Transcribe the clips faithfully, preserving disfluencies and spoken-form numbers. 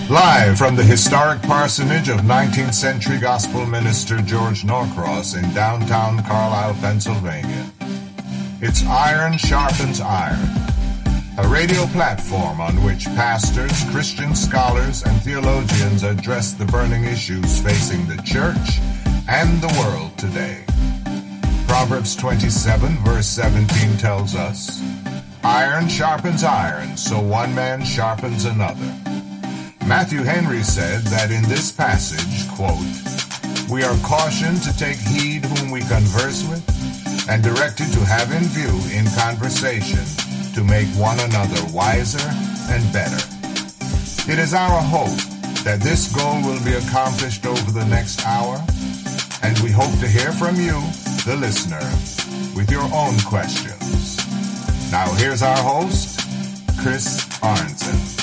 Live from the historic parsonage of nineteenth century gospel minister George Norcross in downtown Carlisle, Pennsylvania. It's Iron Sharpens Iron, a radio platform on which pastors, Christian scholars, and theologians address the burning issues facing the church and the world today. Proverbs twenty-seven, verse seventeen tells us, "Iron sharpens iron, so one man sharpens another." Matthew Henry said that in this passage, quote, "We are cautioned to take heed whom we converse with, and directed to have in view in conversation to make one another wiser and better." It is our hope that this goal will be accomplished over the next hour, and we hope to hear from you, the listener, with your own questions. Now here's our host, Chris Arnzen.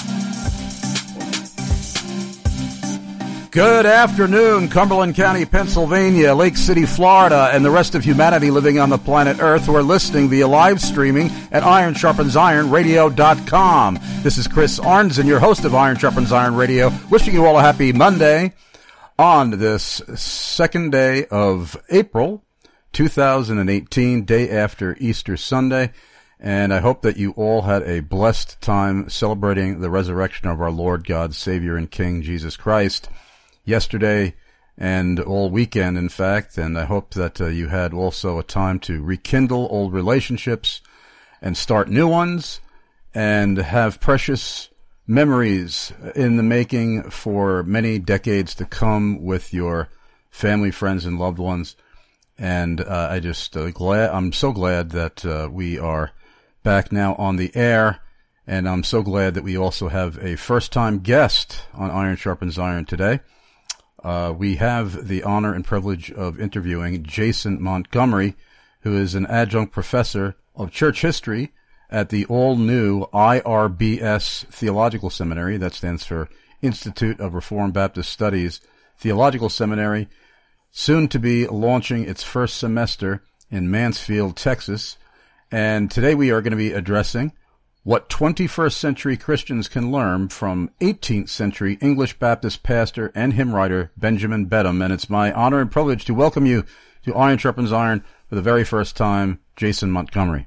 Good afternoon, Cumberland County, Pennsylvania, Lake City, Florida, and the rest of humanity living on the planet Earth who are listening via live streaming at iron sharpens iron radio dot com. This is Chris Arnzen, your host of Iron Sharpens Iron Radio, wishing you all a happy Monday on this second day of April two thousand eighteen, day after Easter Sunday. And I hope that you all had a blessed time celebrating the resurrection of our Lord, God, Savior, and King, Jesus Christ, yesterday and all weekend, in fact. And I hope that uh, you had also a time to rekindle old relationships and start new ones and have precious memories in the making for many decades to come with your family, friends, and loved ones. And uh, I just uh, glad, I'm so glad that uh, we are back now on the air, and I'm so glad that we also have a first-time guest on Iron Sharpens Iron today. Uh, we have the honor and privilege of interviewing Jason Montgomery, who is an adjunct professor of church history at the all-new I R B S Theological Seminary. That stands for Institute of Reformed Baptist Studies Theological Seminary, soon to be launching its first semester in Mansfield, Texas. And today we are going to be addressing what twenty-first century Christians can learn from eighteenth century English Baptist pastor and hymn writer Benjamin Beddome. And it's my honor and privilege to welcome you to Iron Sharpens Iron for the very first time, Jason Montgomery.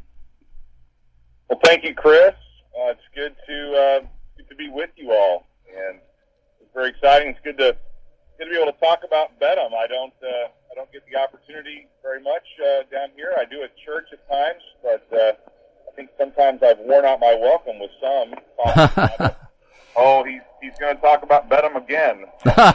Well, thank you, Chris. Uh, it's good to uh, good to be with you all, and it's very exciting. It's good to good to be able to talk about Beddome. I don't uh, I don't get the opportunity very much uh, down here. I do at church at times, but uh, I think sometimes I've worn out my welcome with some. About, oh, he's he's going to talk about Beddome again.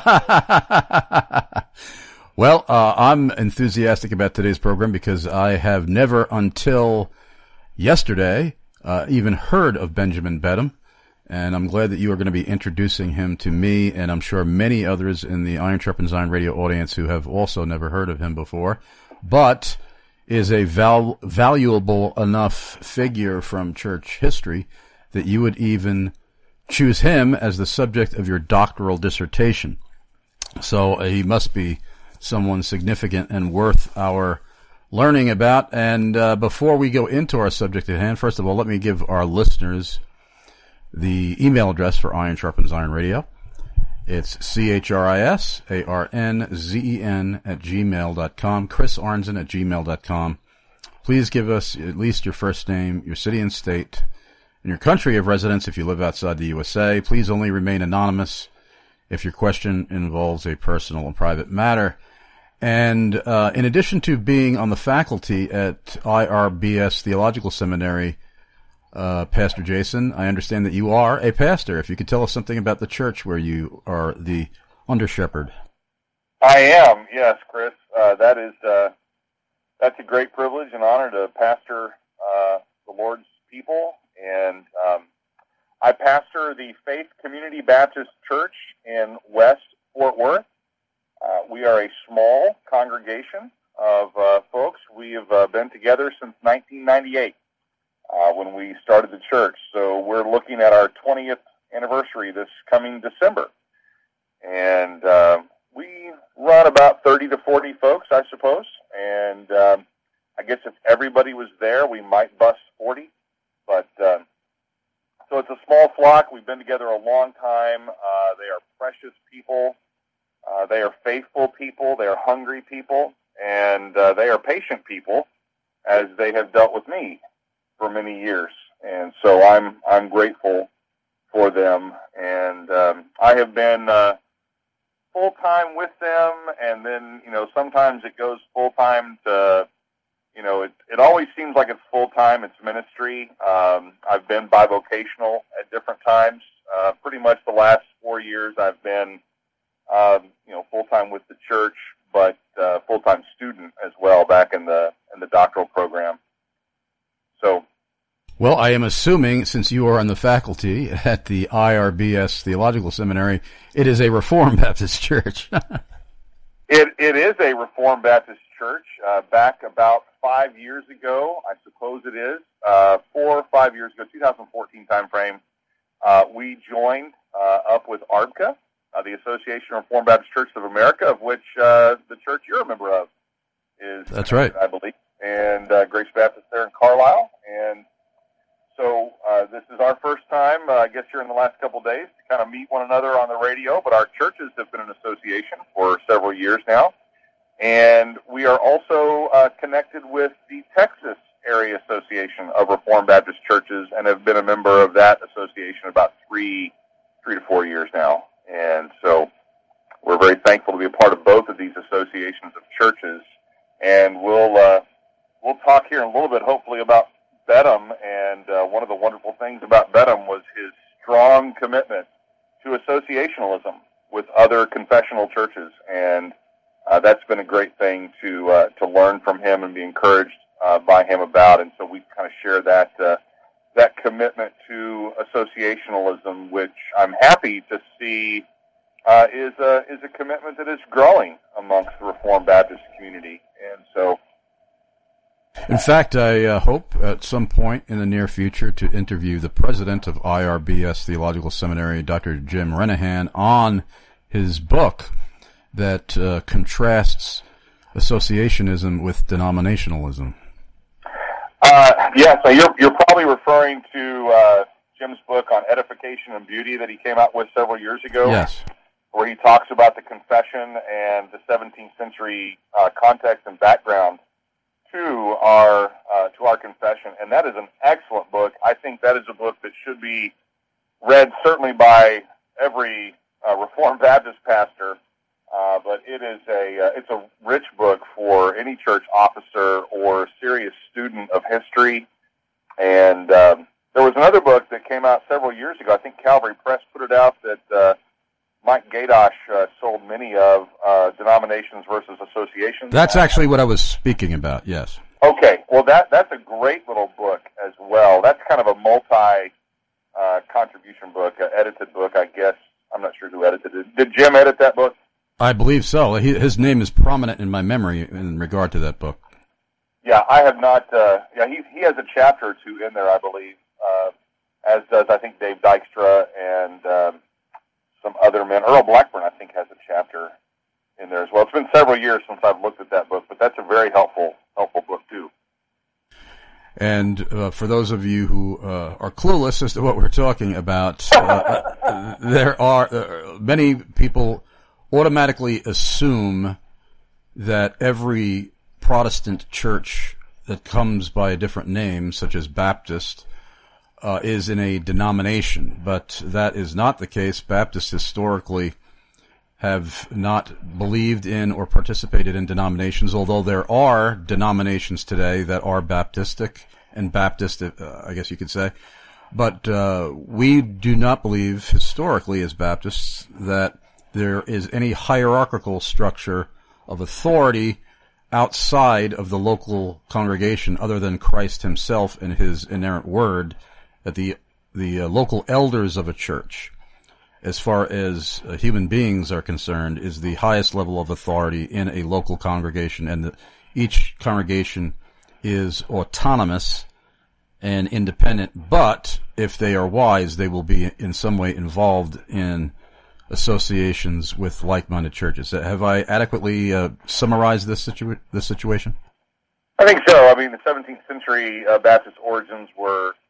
Well, uh, I'm enthusiastic about today's program because I have never until yesterday uh, even heard of Benjamin Beddome. And I'm glad that you are going to be introducing him to me, and I'm sure many others in the Iron Sharpens Iron radio audience who have also never heard of him before, but is a val- valuable enough figure from church history that you would even choose him as the subject of your doctoral dissertation. So uh, he must be someone significant and worth our learning about. And uh, before we go into our subject at hand, first of all, let me give our listeners the email address for Iron Sharpens Iron Radio. It's C H R I S A R N Z E N at gmail dot com, Chris Arnzen at gmail dot com. Please give us at least your first name, your city and state, and your country of residence if you live outside the U S A. Please only remain anonymous if your question involves a personal and private matter. And uh, in addition to being on the faculty at I R B S Theological Seminary, Uh, Pastor Jason, I understand that you are a pastor. If you could tell us something about the church where you are the under-shepherd. I am, yes, Chris. Uh, that is, uh, that's a great privilege and honor to pastor uh, the Lord's people. And um, I pastor the Faith Community Baptist Church in West Fort Worth. Uh, we are a small congregation of uh, folks. We have uh, been together since nineteen ninety-eight. Uh, when we started the church. So we're looking at our twentieth anniversary this coming December. And uh, we run about thirty to forty folks, I suppose. And um, I guess if everybody was there, we might bust forty. But uh, so it's a small flock. We've been together a long time. Uh, they are precious people. Uh, they are faithful people. They are hungry people. And uh, they are patient people, as they have dealt with me for many years. And so I'm I'm grateful for them. And um, I have been uh, full-time with them, and then, you know, sometimes it goes full-time to, you know, it, it always seems like it's full-time, it's ministry. Um, I've been bivocational at different times. Uh, pretty much the last four years I've been, um, you know, full-time with the church, but uh, full-time student as well back in the in the doctoral program. So, well, I am assuming, since you are on the faculty at the I R B S Theological Seminary, it is a Reformed Baptist church. it it is a Reformed Baptist church. Uh, back about five years ago, I suppose it is, uh, four or five years ago, two thousand fourteen timeframe, uh, we joined uh, up with A R B C A, uh, the Association of Reformed Baptist Churches of America, of which uh, the church you're a member of is. That's right. I believe. And uh, Grace Baptist there in Carlisle. And so uh, this is our first time, uh, I guess here in the last couple of days, to kind of meet one another on the radio, but our churches have been in association for several years now. And we are also uh, connected with the Texas Area Association of Reformed Baptist Churches and have been a member of that association about three, three to four years now. And so we're very thankful to be a part of both of these associations of churches. And we'll uh, we'll talk here in a little bit, hopefully, about Bedham. And uh, one of the wonderful things about Bedham was his strong commitment to associationalism with other confessional churches. And uh, that's been a great thing to uh, to learn from him and be encouraged uh, by him about. And so we kind of share that uh, that commitment to associationalism, which I'm happy to see uh, is a is a commitment that is growing amongst the Reformed Baptist community. And so, in fact, I uh, hope at some point in the near future to interview the president of I R B S Theological Seminary, Doctor Jim Renahan, on his book that uh, contrasts associationism with denominationalism. Uh, yeah, so you're you're probably referring to uh, Jim's book on edification and beauty that he came out with several years ago. Yes. Where he talks about the confession and the seventeenth century uh, context and background to our uh, to our confession, and that is an excellent book. I think that is a book that should be read certainly by every uh, Reformed Baptist pastor. Uh, but it is a uh, it's a rich book for any church officer or serious student of history. And um, there was another book that came out several years ago. I think Calvary Press put it out that uh, Mike Gadosh uh, sold many of, uh, Denominations versus Associations. That's actually what I was speaking about, yes. Okay, well, that that's a great little book as well. That's kind of a multi uh, contribution book, uh, edited book, I guess. I'm not sure who edited it. Did Jim edit that book? I believe so. He, his name is prominent in my memory in regard to that book. Yeah, I have not. Uh, yeah, he he has a chapter or two in there, I believe, uh, as does I think Dave Dykstra and um, some other men. Earl Blackburn, I think, has a chapter in there as well. It's been several years since I've looked at that book, but that's a very helpful helpful book too. And uh, for those of you who uh, are clueless as to what we're talking about, uh, there are uh, many people automatically assume that every Protestant church that comes by a different name, such as Baptist, uh, is in a denomination. But that is not the case. Baptists historically have not believed in or participated in denominations, although there are denominations today that are Baptistic and Baptist, uh, I guess you could say. But uh, we do not believe historically as Baptists that there is any hierarchical structure of authority outside of the local congregation other than Christ himself and his inerrant word, that the the uh, local elders of a church, as far as uh, human beings are concerned, is the highest level of authority in a local congregation, and the, each congregation is autonomous and independent, but if they are wise, they will be in some way involved in associations with like-minded churches. Have I adequately uh, summarized this, situa- this situation? I think so. I mean, the seventeenth century uh, Baptist origins were, you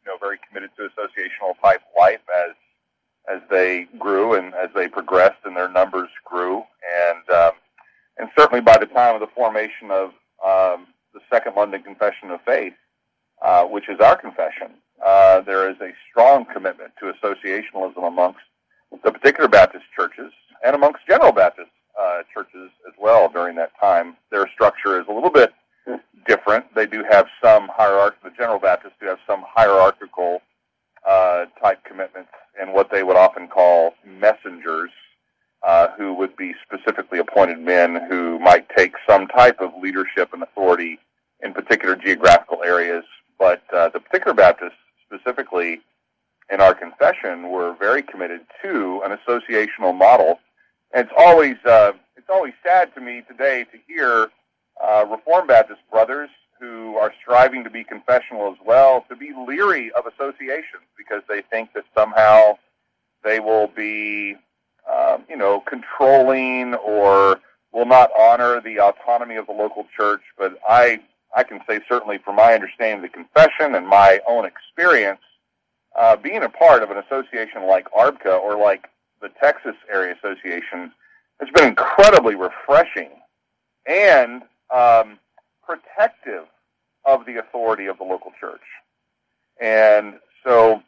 know, very committed to associational type life as as they grew and as they progressed and their numbers grew. And um, and certainly by the time of the formation of um, the Second London Confession of Faith, uh, which is our confession, uh, there is a strong commitment to associationalism amongst the particular Baptist churches and amongst General Baptist uh, churches as well during that time. Their structure is a little bit different. They do have some hierarchical, the General Baptists do have some hierarchical uh, type commitments and what they would often call messengers, uh, who would be specifically appointed men who might take some type of leadership and authority in particular geographical areas. But uh, the particular Baptists, specifically in our confession, were very committed to an associational model. And it's always uh, it's always sad to me today to hear uh, Reformed Baptist brothers who are striving to be confessional as well to be leery of associations because they think that somehow they will be, um, you know, controlling or will not honor the autonomy of the local church. But I I can say certainly from my understanding of the confession and my own experience, uh, being a part of an association like A R B C A or like the Texas Area Association has been incredibly refreshing and um, protective of the authority of the local church. And so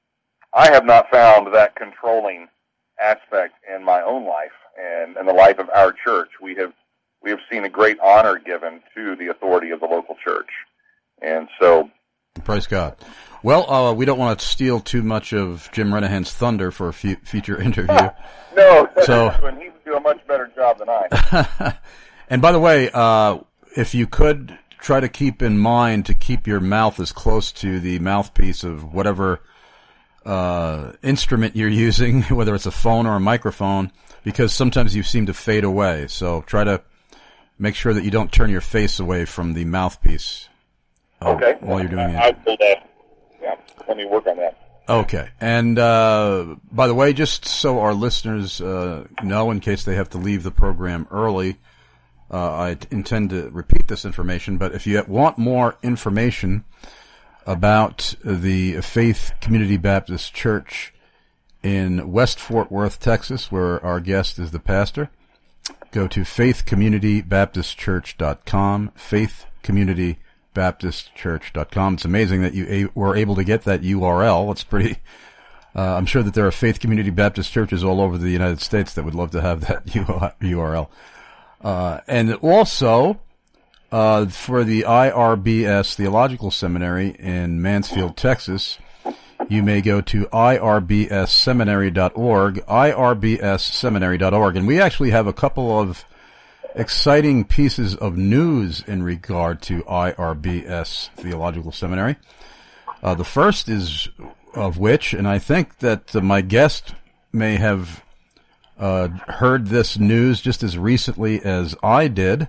I have not found that controlling aspect in my own life and in the life of our church. We have we have seen a great honor given to the authority of the local church. And so... Praise God. Well, uh, we don't want to steal too much of Jim Renahan's thunder for a f- future interview. No, so, and he would do a much better job than I. And by the way, uh, if you could try to keep in mind to keep your mouth as close to the mouthpiece of whatever uh, instrument you're using, whether it's a phone or a microphone, because sometimes you seem to fade away. So try to make sure that you don't turn your face away from the mouthpiece uh, okay. while you're doing it. I will, uh, yeah, let me work on that. Okay. And uh, by the way, just so our listeners uh, know, in case they have to leave the program early, uh, I intend to repeat this information, but if you want more information about the Faith Community Baptist Church in West Fort Worth, Texas, where our guest is the pastor, go to faith community baptist church dot com, faith community baptist church dot com. It's amazing that you a- were able to get that U R L. It's pretty, uh, I'm sure that there are Faith Community Baptist churches all over the United States that would love to have that U R L. Uh, and also, uh, for the I R B S Theological Seminary in Mansfield, Texas, you may go to I R B S seminary dot org, I R B S seminary dot org. And we actually have a couple of exciting pieces of news in regard to I R B S Theological Seminary. Uh, the first is of which, and I think that uh, my guest may have uh, heard this news just as recently as I did,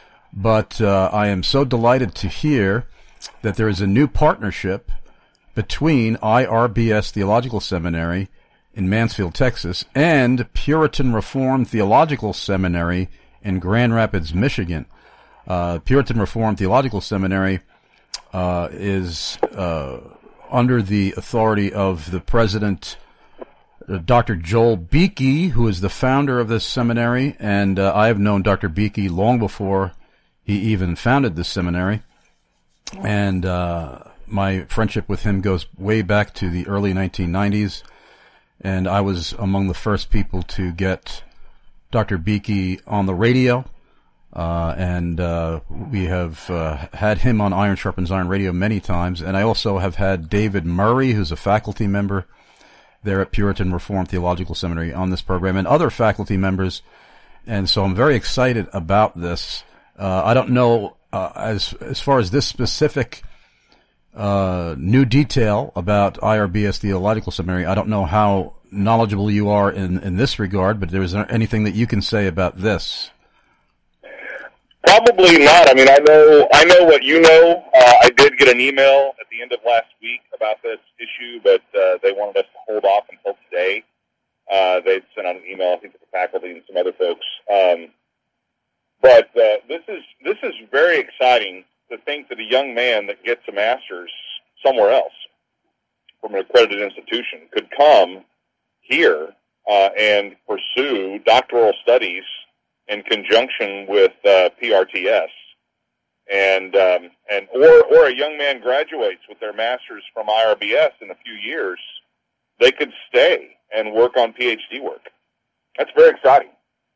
but uh, I am so delighted to hear that there is a new partnership between I R B S Theological Seminary in Mansfield, Texas, and Puritan Reformed Theological Seminary in Grand Rapids, Michigan. Uh, Puritan Reformed Theological Seminary uh, is uh, under the authority of the president, uh, Doctor Joel Beeke, who is the founder of this seminary, and uh, I have known Doctor Beeke long before he even founded this seminary, and uh, my friendship with him goes way back to the early nineteen nineties, and I was among the first people to get Doctor Beeke on the radio, uh, and uh, we have uh, had him on Iron Sharpens Iron Radio many times, and I also have had David Murray, who's a faculty member there at Puritan Reformed Theological Seminary, on this program, and other faculty members, and so I'm very excited about this. Uh, I don't know, uh, as as far as this specific uh, new detail about I R B S Theological Seminary, I don't know how knowledgeable you are in, in this regard, but is there anything that you can say about this? Probably not. I mean, I know I know what you know. Uh, I did get an email at the end of last week about this issue, but uh, they wanted us to hold off until today. Uh, they sent out an email, I think, to the faculty and some other folks. Um, but uh, this is this is very exciting to think that a young man that gets a master's somewhere else from an accredited institution could come here uh, and pursue doctoral studies in conjunction with uh, P R T S, and um, and or or a young man graduates with their master's from I R B S in a few years, they could stay and work on PhD work. That's very exciting.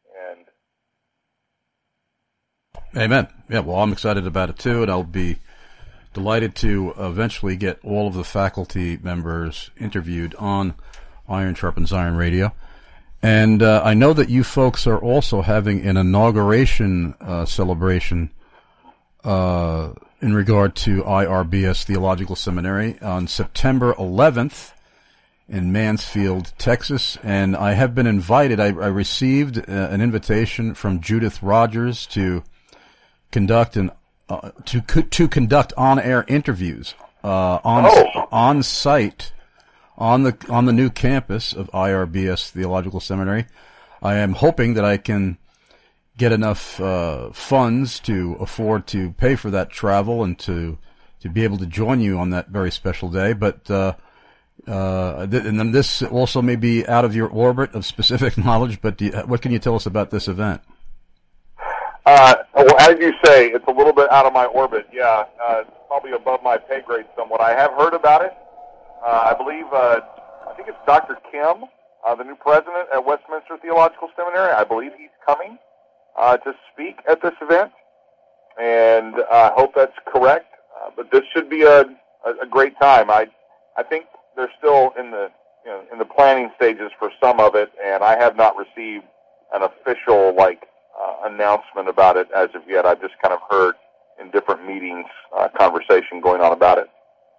And amen. Yeah, well, I'm excited about it too, and I'll be delighted to eventually get all of the faculty members interviewed on Iron Sharpens Iron Radio. And uh, I know that you folks are also having an inauguration uh, celebration uh, in regard to I R B S Theological Seminary on September eleventh in Mansfield, Texas. And I have been invited. I, I received uh, an invitation from Judith Rogers to conduct an uh, to to conduct on-air interviews uh, on oh. on site. On the on the new campus of I R B S Theological Seminary. I am hoping that I can get enough uh, funds to afford to pay for that travel and to to be able to join you on that very special day. But uh, uh, th- and then this also may be out of your orbit of specific knowledge. But do you, what can you tell us about this event? Uh, well, as you say, it's a little bit out of my orbit. Yeah, uh, it's probably above my pay grade somewhat. I have heard about it. Uh, I believe, uh, I think it's Doctor Kim, uh, the new president at Westminster Theological Seminary. I believe he's coming uh, to speak at this event, and I uh, hope that's correct. Uh, but this should be a, a, a great time. I I think they're still in the you know, in the planning stages for some of it, and I have not received an official like uh, announcement about it as of yet. I've just kind of heard in different meetings uh, conversation going on about it.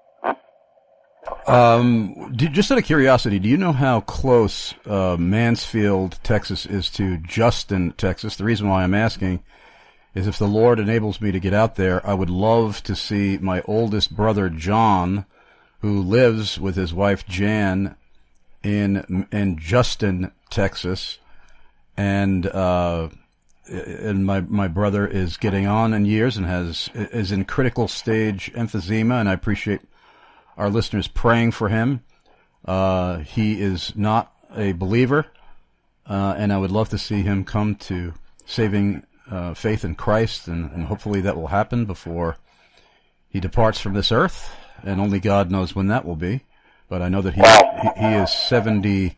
Um, do, just out of curiosity, do you know how close uh, Mansfield, Texas is to Justin, Texas? The reason why I'm asking is if the Lord enables me to get out there, I would love to see my oldest brother, John, who lives with his wife, Jan, in in Justin, Texas. And uh, and my my brother is getting on in years and has is in critical stage emphysema, and I appreciate our listeners praying for him. Uh, he is not a believer, uh, and I would love to see him come to saving uh, faith in Christ, and, and hopefully that will happen before he departs from this earth, and only God knows when that will be. But I know that he he, he is seventy-three,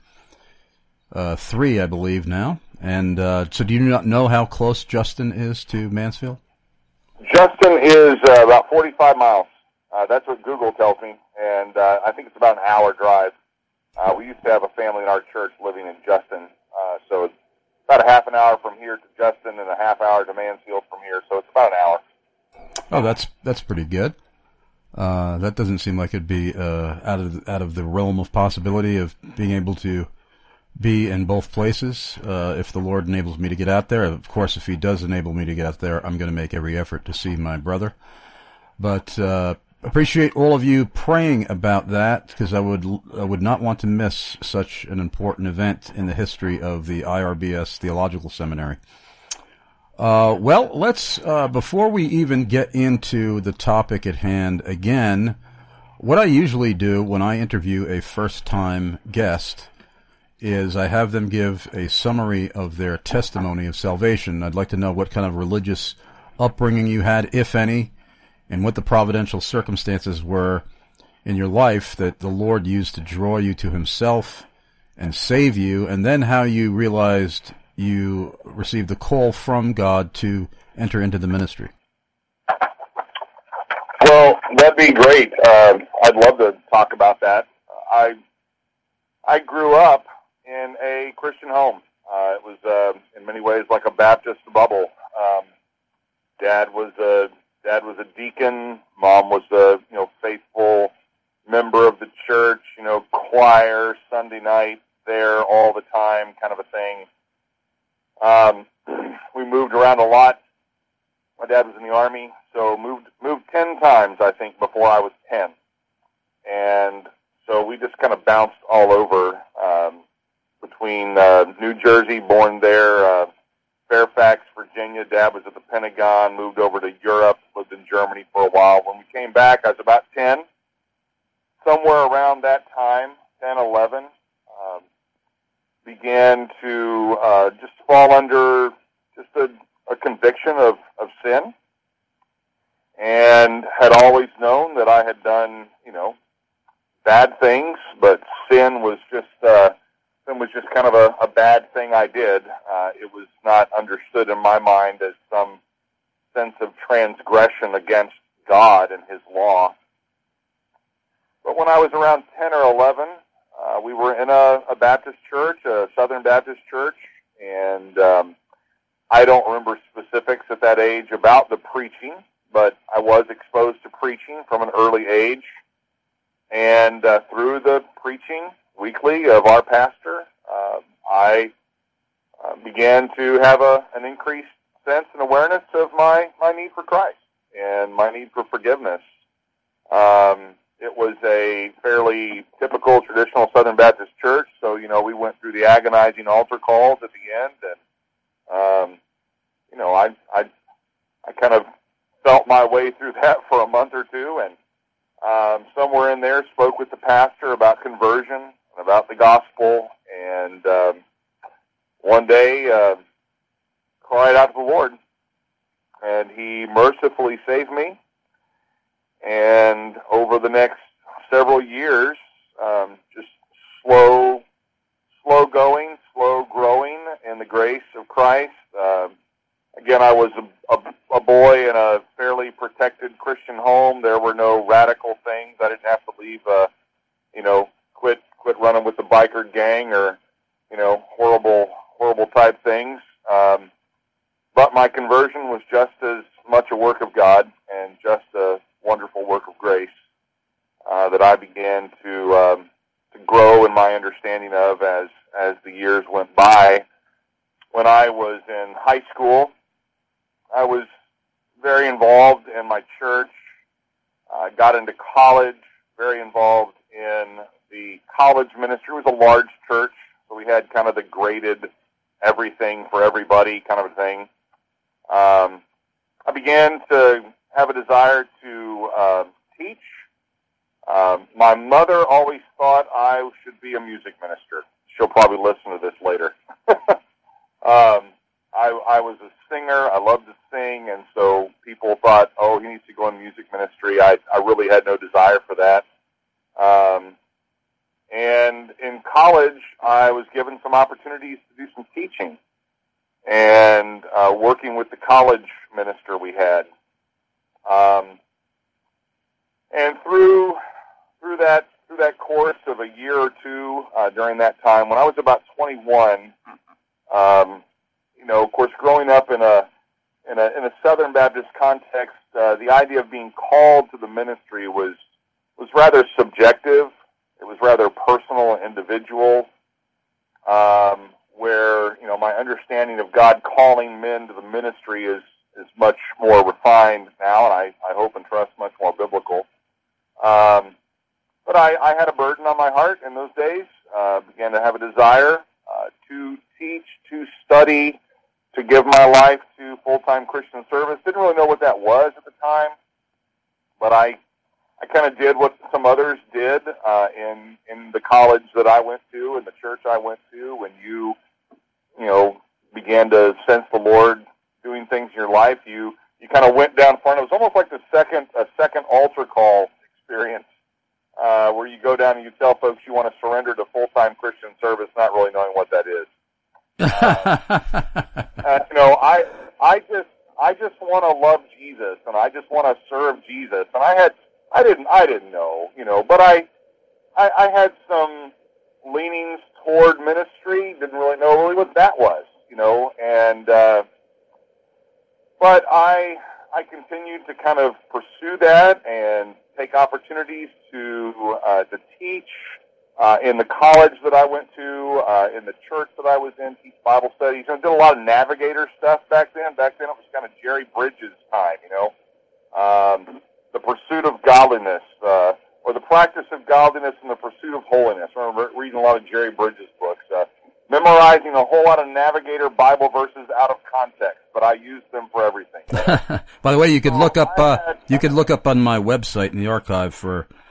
I believe, now. And uh, so do you not know how close Justin is to Mansfield? Justin is uh, about forty-five miles. Uh, that's what Google tells me, and uh, I think it's about an hour drive. Uh, we used to have a family in our church living in Justin, uh, so it's about a half an hour from here to Justin and a half hour to Mansfield from here, so it's about an hour. Oh, that's that's pretty good. Uh, that doesn't seem like it'd be uh, out of out of the realm of possibility of being able to be in both places. Uh, if the Lord enables me to get out there, of course, if He does enable me to get out there, I'm going to make every effort to see my brother. But uh, appreciate all of you praying about that, because I would I would not want to miss such an important event in the history of the I R B S Theological Seminary. Uh, well, let's, uh, before we even get into the topic at hand again, what I usually do when I interview a first-time guest is I have them give a summary of their testimony of salvation. I'd like to know what kind of religious upbringing you had, if any, and what the providential circumstances were in your life that the Lord used to draw you to Himself and save you, and then how you realized you received the call from God to enter into the ministry. Well, that'd be great. Uh, I'd love to talk about that. I I grew up in a Christian home. Uh, it was uh, in many ways like a Baptist bubble. Um, dad was a dad was a deacon. Mom was a you know faithful member of the church. You know, choir, Sunday night, there all the time, kind of a thing. Um, we moved around a lot. My dad was in the Army, so moved moved ten times, I think, before I was ten. And so we just kind of bounced all over um, between uh, New Jersey, born there, uh, Fairfax, Virginia. Dad was at the Pentagon, moved over to Europe, lived in Germany for a while. When we came back, I was about ten. somewhere around that time, ten, eleven, um, began to uh, just fall under just a, a conviction of, of sin, and had always known that I had done, you know, bad things, but sin was just uh, sin was just kind of a, a bad thing I did. Uh, it was not understood in my mind as some sense of transgression against God and His law. But when I was around ten or eleven, uh, we were in a, a Baptist church, a Southern Baptist church, and um, I don't remember specifics at that age about the preaching, but I was exposed to preaching from an early age. And uh, through the preaching weekly of our pastor, uh, I uh, began to have a, an increased sense and awareness of my, my need for Christ and my need for forgiveness. Um, it was a fairly typical traditional Southern Baptist church, so, you know, we went through the agonizing altar calls at the end, and, um, you know, I, I, I kind of felt my way through that for a month or two, and um, somewhere in there spoke with the pastor about conversion and about the gospel, and um, one day uh, cried out to the Lord, and He mercifully saved me. And over the next several years, um, just slow, slow going, slow growing in the grace of Christ. Um, again, I was a, a, a boy in a fairly protected Christian home. There were no radical things. I didn't have to leave, uh, you know, quit quit running with the biker gang or, you know, horrible horrible type things. Um, but my conversion was just as much a work of God and just a wonderful work of grace uh, that I began to um, to grow in my understanding of as as the years went by. When I was in high school, I was very involved in my church. I got into college, very involved in the college ministry. It was a large church, so we had kind of the graded everything for everybody kind of a thing. Um, I began to have a desire to uh, teach. Um, my mother always thought I should be a music minister. She'll probably listen to this later. um, I, I was a singer. I loved to sing, and so people thought, oh, he needs to go in music ministry. I, I really had no desire for that. Um, and in college, I was given some opportunities to do some teaching and uh, working with the college minister we had. Um, and through through that through that course of a year or two uh, during that time, when I was about twenty-one, um, you know, of course, growing up in a in a in a Southern Baptist context, uh, the idea of being called to the ministry was was rather subjective. It was rather personal and individual. Um, where you know my understanding of God calling men to the ministry is. is much more refined now, and I, I hope and trust much more biblical. Um, but I, I had a burden on my heart in those days, uh, began to have a desire uh, to teach, to study, to give my life to full-time Christian service. Didn't really know what that was at the time, but I I kind of did what some others did uh, in, in the college that I went to and the church I went to when you, you know, began to sense the Lord doing things in your life. You you kind of went down front. It was almost like the second a second altar call experience, uh, where you go down and you tell folks you want to surrender to full time Christian service, not really knowing what that is. uh, uh, you know, I I just I just want to love Jesus and I just want to serve Jesus. And I had I didn't I didn't know, you know, but I I, I had some leanings toward ministry. Didn't really know really what that was, you know, and. Uh, But I I continued to kind of pursue that and take opportunities to uh, to teach uh, in the college that I went to, uh, in the church that I was in, teach Bible studies. I did a lot of navigator stuff back then. Back then it was kind of Jerry Bridges' time, you know, um, the pursuit of godliness, uh, or the practice of godliness and the pursuit of holiness. I remember reading a lot of Jerry Bridges' books. Uh, memorizing a whole lot of Navigator Bible verses out of context, but I used them for everything. By the way, you could look up uh, you could look up on my website in the archive for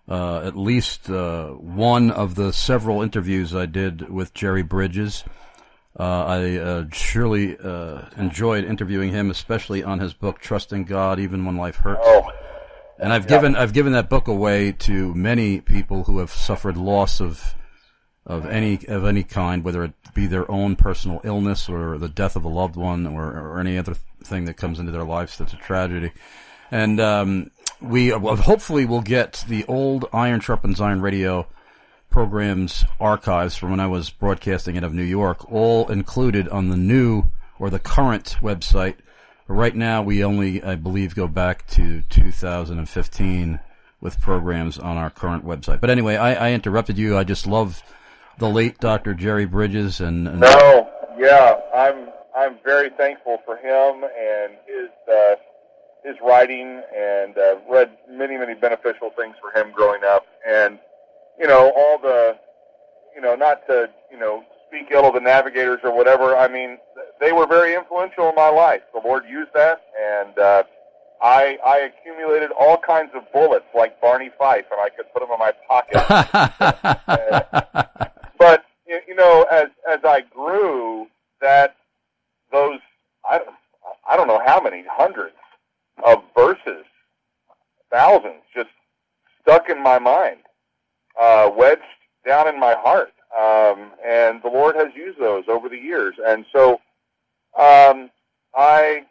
uh, at least uh, one of the several interviews I did with Jerry Bridges. Uh, I uh, surely uh, enjoyed interviewing him, especially on his book "Trusting God Even When Life Hurts." Oh. And I've Yeah. given I've given that book away to many people who have suffered loss of of any of any kind, whether it be their own personal illness or the death of a loved one or, or any other thing that comes into their lives that's a tragedy. And um, we well, hopefully will get the old Iron Sharpens Iron radio programs archives from when I was broadcasting out of New York, all included on the new or the current website. Right now, we only, I believe, go back to two thousand fifteen with programs on our current website. But anyway, I, I interrupted you. I just love the late Doctor Jerry Bridges, and, and No, yeah, I'm I'm very thankful for him and his uh, his writing, and uh, read many many beneficial things for him growing up, and you know all the you know not to you know speak ill of the Navigators or whatever. I mean, they were very influential in my life. The Lord used that, and uh, I I accumulated all kinds of bullets like Barney Fife, and I could put them in my pocket. uh, but you know, as as I grew, that those I don't I don't know how many hundreds of verses, thousands, just stuck in my mind, uh, wedged down in my heart. Um, and the Lord has used those over the years. And so um, I,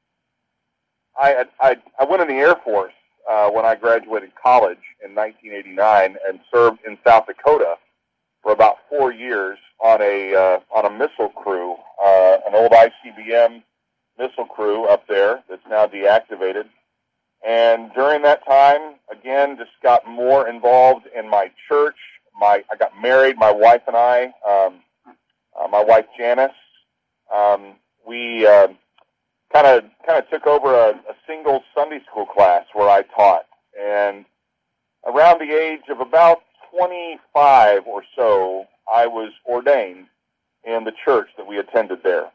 I, I, I went in the Air Force uh, when I graduated college in nineteen eighty-nine and served in South Dakota for about four years on a uh, on a missile crew, uh, an old I C B M missile crew up there that's now deactivated. And during that time, again, just got more involved in my church. My, I got married, my wife and I, um, uh, my wife Janice, um, we kind of kind of took over a, a single Sunday school class where I taught. And around the age of about twenty-five or so, I was ordained in the church that we attended there.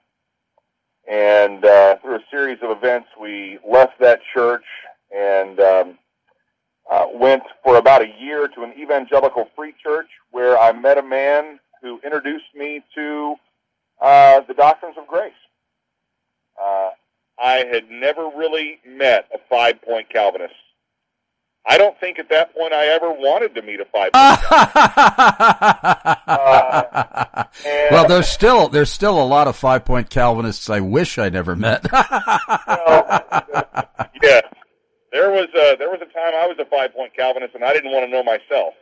And uh, through a series of events, we left that church and um, uh, went for about a year to an evangelical free church where I met a man who introduced me to uh, the doctrines of grace. Uh, I had never really met a five-point Calvinist. I don't think at that point I ever wanted to meet a five-point Calvinist. uh, well, there's still there's still a lot of five-point Calvinists I wish I never met. well, yes. There was a, there was a time I was a five-point Calvinist, and I didn't want to know myself.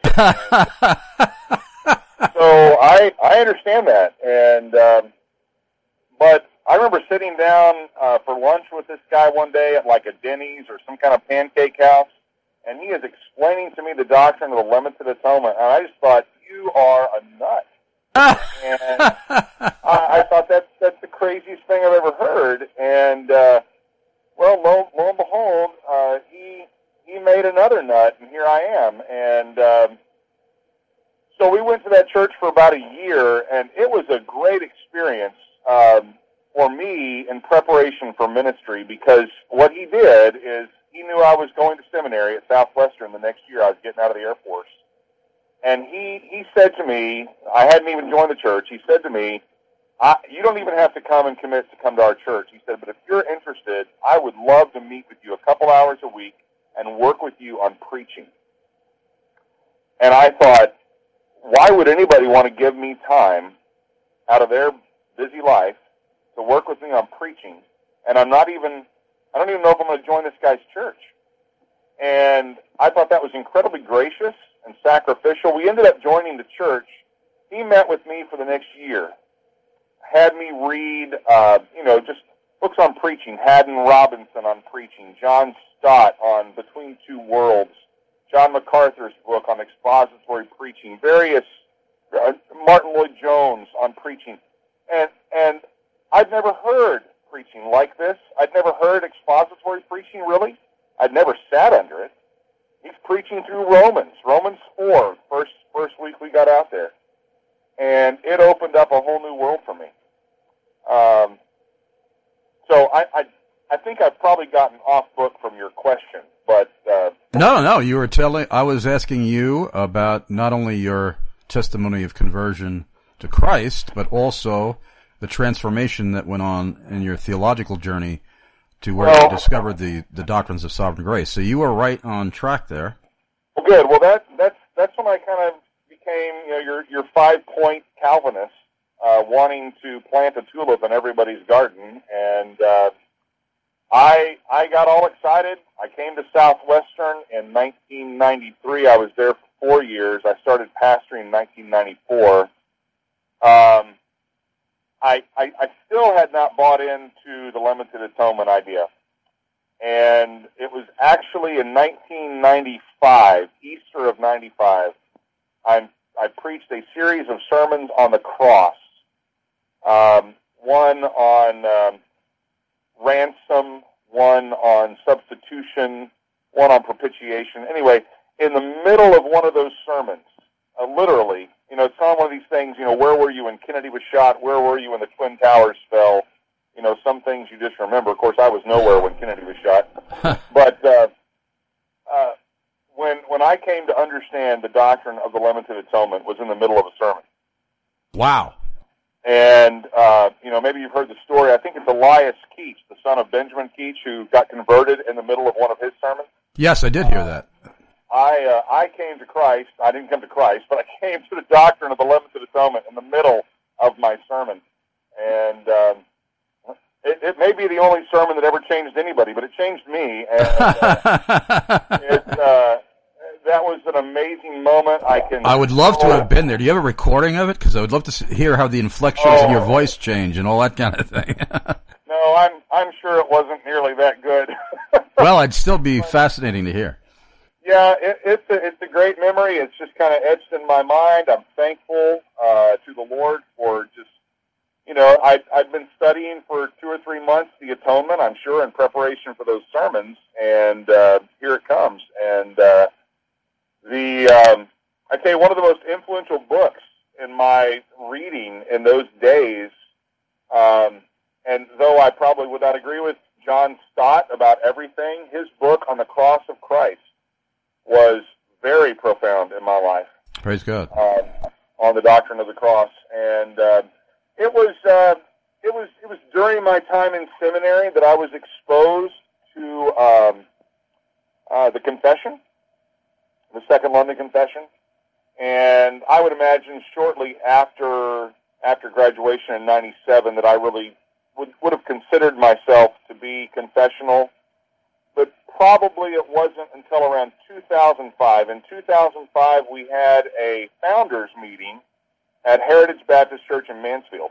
so I I understand that, and um, but I remember sitting down uh, for lunch with this guy one day at like a Denny's or some kind of pancake house, and he is explaining to me the doctrine of the limited atonement, and I just thought, you are a nut. and I, I thought that's that's the craziest thing I've ever heard, and. Uh, Well, lo, lo and behold, uh, he he made another nut, and here I am. And um, so we went to that church for about a year, and it was a great experience um, for me in preparation for ministry, because what he did is he knew I was going to seminary at Southwestern the next year. I was getting out of the Air Force. And he, he said to me, I hadn't even joined the church, he said to me, I, you don't even have to come and commit to come to our church. He said, but if you're interested, I would love to meet with you a couple hours a week and work with you on preaching. And I thought, why would anybody want to give me time out of their busy life to work with me on preaching? And I'm not even, I don't even know if I'm going to join this guy's church. And I thought that was incredibly gracious and sacrificial. We ended up joining the church. He met with me for the next year. Had me read, uh, you know, just books on preaching, Haddon Robinson on preaching, John Stott on Between Two Worlds, John MacArthur's book on expository preaching, various, uh, Martin Lloyd-Jones on preaching. And, and I'd never heard preaching like this. I'd never heard expository preaching, really. I'd never sat under it. He's preaching through Romans, Romans four, first, first week we got out there. And it opened up a whole new world for me. Um, so I, I, I think I've probably gotten off book from your question, but uh, no, no. You were telling. I was asking you about not only your testimony of conversion to Christ, but also the transformation that went on in your theological journey to where well, you discovered the, the doctrines of sovereign grace. So you were right on track there. Well, good. Well, that that's that's when I kind of became, you know, your your five point Calvinist, uh, wanting to plant a tulip in everybody's garden, and uh, I I got all excited. I came to Southwestern in nineteen ninety-three. I was there for four years. I started pastoring in nineteen ninety-four. Um, I, I I still had not bought into the limited atonement idea. And it was actually in nineteen ninety-five, Easter of ninety-five, I, I preached a series of sermons on the cross. Um, one on um, ransom, one on substitution, one on propitiation. Anyway, in the middle of one of those sermons, uh, literally, you know, it's kind of one of these things, you know, where were you when Kennedy was shot? Where were you when the Twin Towers fell? You know, some things you just remember. Of course, I was nowhere when Kennedy was shot. But uh, uh, when when I came to understand the doctrine of the limited atonement was in the middle of a sermon. Wow. And, uh, you know, maybe you've heard the story. I think it's Elias Keach, the son of Benjamin Keach, who got converted in the middle of one of his sermons. Yes, I did hear that. I uh, I came to Christ. I didn't come to Christ, but I came to the doctrine of the limited atonement in the middle of my sermon. And um, it, it may be the only sermon that ever changed anybody, but it changed me. And uh, it, uh, that was an amazing moment. I can. I would love to have been there. Do you have a recording of it? Because I would love to hear how the inflections oh. in your voice change and all that kind of thing. No, I'm I'm sure it wasn't nearly that good. Well, it'd still be fascinating to hear. Yeah, it, it's a, it's a great memory. It's just kind of etched in my mind. I'm thankful uh, to the Lord for just, you know, I, I've been studying for two or three months the atonement, I'm sure, in preparation for those sermons, and uh, here it comes. And uh, the um, I'd say one of the most influential books in my reading in those days, um, and though I probably would not agree with John Stott about everything, his book on the cross of Christ was very profound in my life. Praise God. Um, on the doctrine of the cross, and uh, it was uh, it was it was during my time in seminary that I was exposed to um, uh, the Confession, the Second London Confession, and I would imagine shortly after after graduation in ninety-seven that I really would would have considered myself to be confessional. But probably it wasn't until around two thousand five. In two thousand five, we had a founders meeting at Heritage Baptist Church in Mansfield.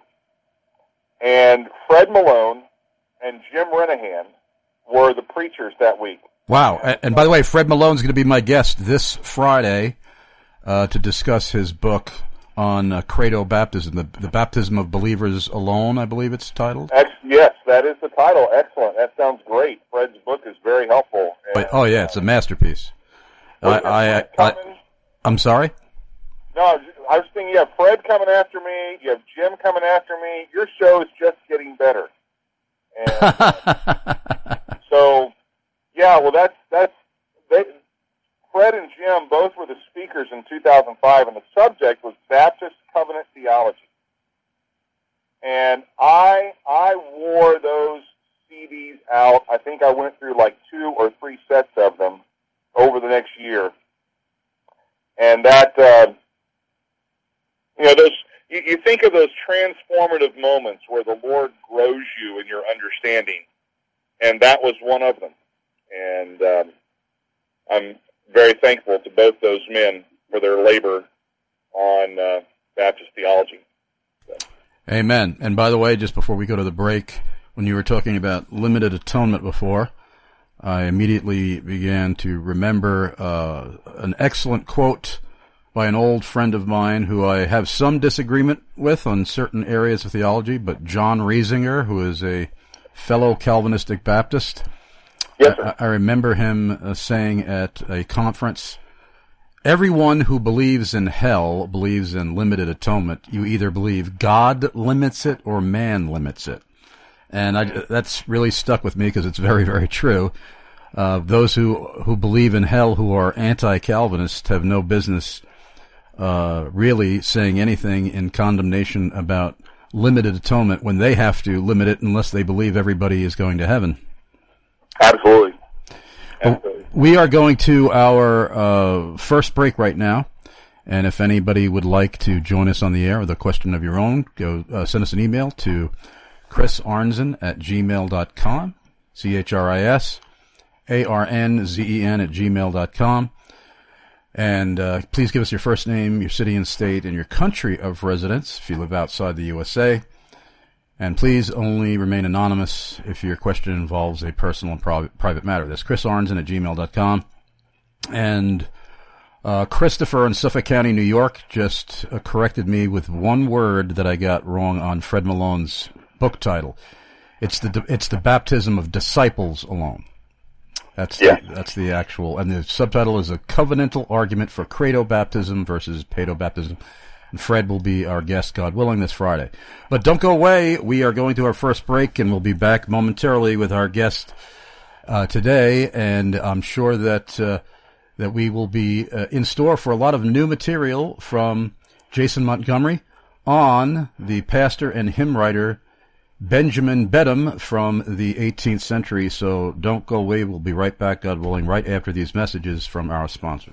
And Fred Malone and Jim Renahan were the preachers that week. Wow. And by the way, Fred Malone's going to be my guest this Friday uh, to discuss his book on uh, credo baptism, the, the baptism of believers alone, I believe it's titled. Ex- yes, that is the title. Excellent. That sounds great. Fred's book is very helpful. And, but, oh, yeah, it's a masterpiece. I, I, I, I, I'm sorry? No, I was thinking you have Fred coming after me, you have Jim coming after me. Your show is just getting better. And, uh, so, yeah, well, that's, that's, they, Fred and Jim both were the speakers in two thousand five, and the subject was Baptist covenant theology. And I I wore those C Ds out. I think I went through like two or three sets of them over the next year. And that, uh, you know, those you, you think of those transformative moments where the Lord grows you in your understanding, and that was one of them. And um, I'm very thankful to both those men for their labor on uh, Baptist theology. So. Amen. And by the way, just before we go to the break, when you were talking about limited atonement before, I immediately began to remember uh, an excellent quote by an old friend of mine who I have some disagreement with on certain areas of theology, but John Riesinger, who is a fellow Calvinistic Baptist. Yes, sir. I, I remember him uh, saying at a conference, everyone who believes in hell believes in limited atonement. You either believe God limits it or man limits it. And I, that's really stuck with me because it's very, very true. Uh, those who, who believe in hell, who are anti-Calvinists, have no business uh, really saying anything in condemnation about limited atonement when they have to limit it unless they believe everybody is going to heaven. Absolutely. Absolutely. Well, we are going to our uh, first break right now. And if anybody would like to join us on the air with a question of your own, go uh, send us an email to Chris Arnzen at gmail dot com, C H R I S A R N Z E N at gmail dot com. And uh, please give us your first name, your city and state, and your country of residence if you live outside the U S A. And please only remain anonymous if your question involves a personal and pri- private matter. That's Chris Arnzen at gmail dot com. And uh, Christopher in Suffolk County, New York, just uh, corrected me with one word that I got wrong on Fred Malone's book title. It's the it's the baptism of disciples alone. That's yeah. the, that's the actual, and the subtitle is a covenantal argument for credo baptism versus pedo baptism. And Fred will be our guest, God willing, this Friday. But don't go away. We are going to our first break, and we'll be back momentarily with our guest uh, today. And I'm sure that uh, that we will be uh, in store for a lot of new material from Jason Montgomery on the pastor and hymn writer Benjamin Bedham from the eighteenth century. So don't go away. We'll be right back, God willing, right after these messages from our sponsors.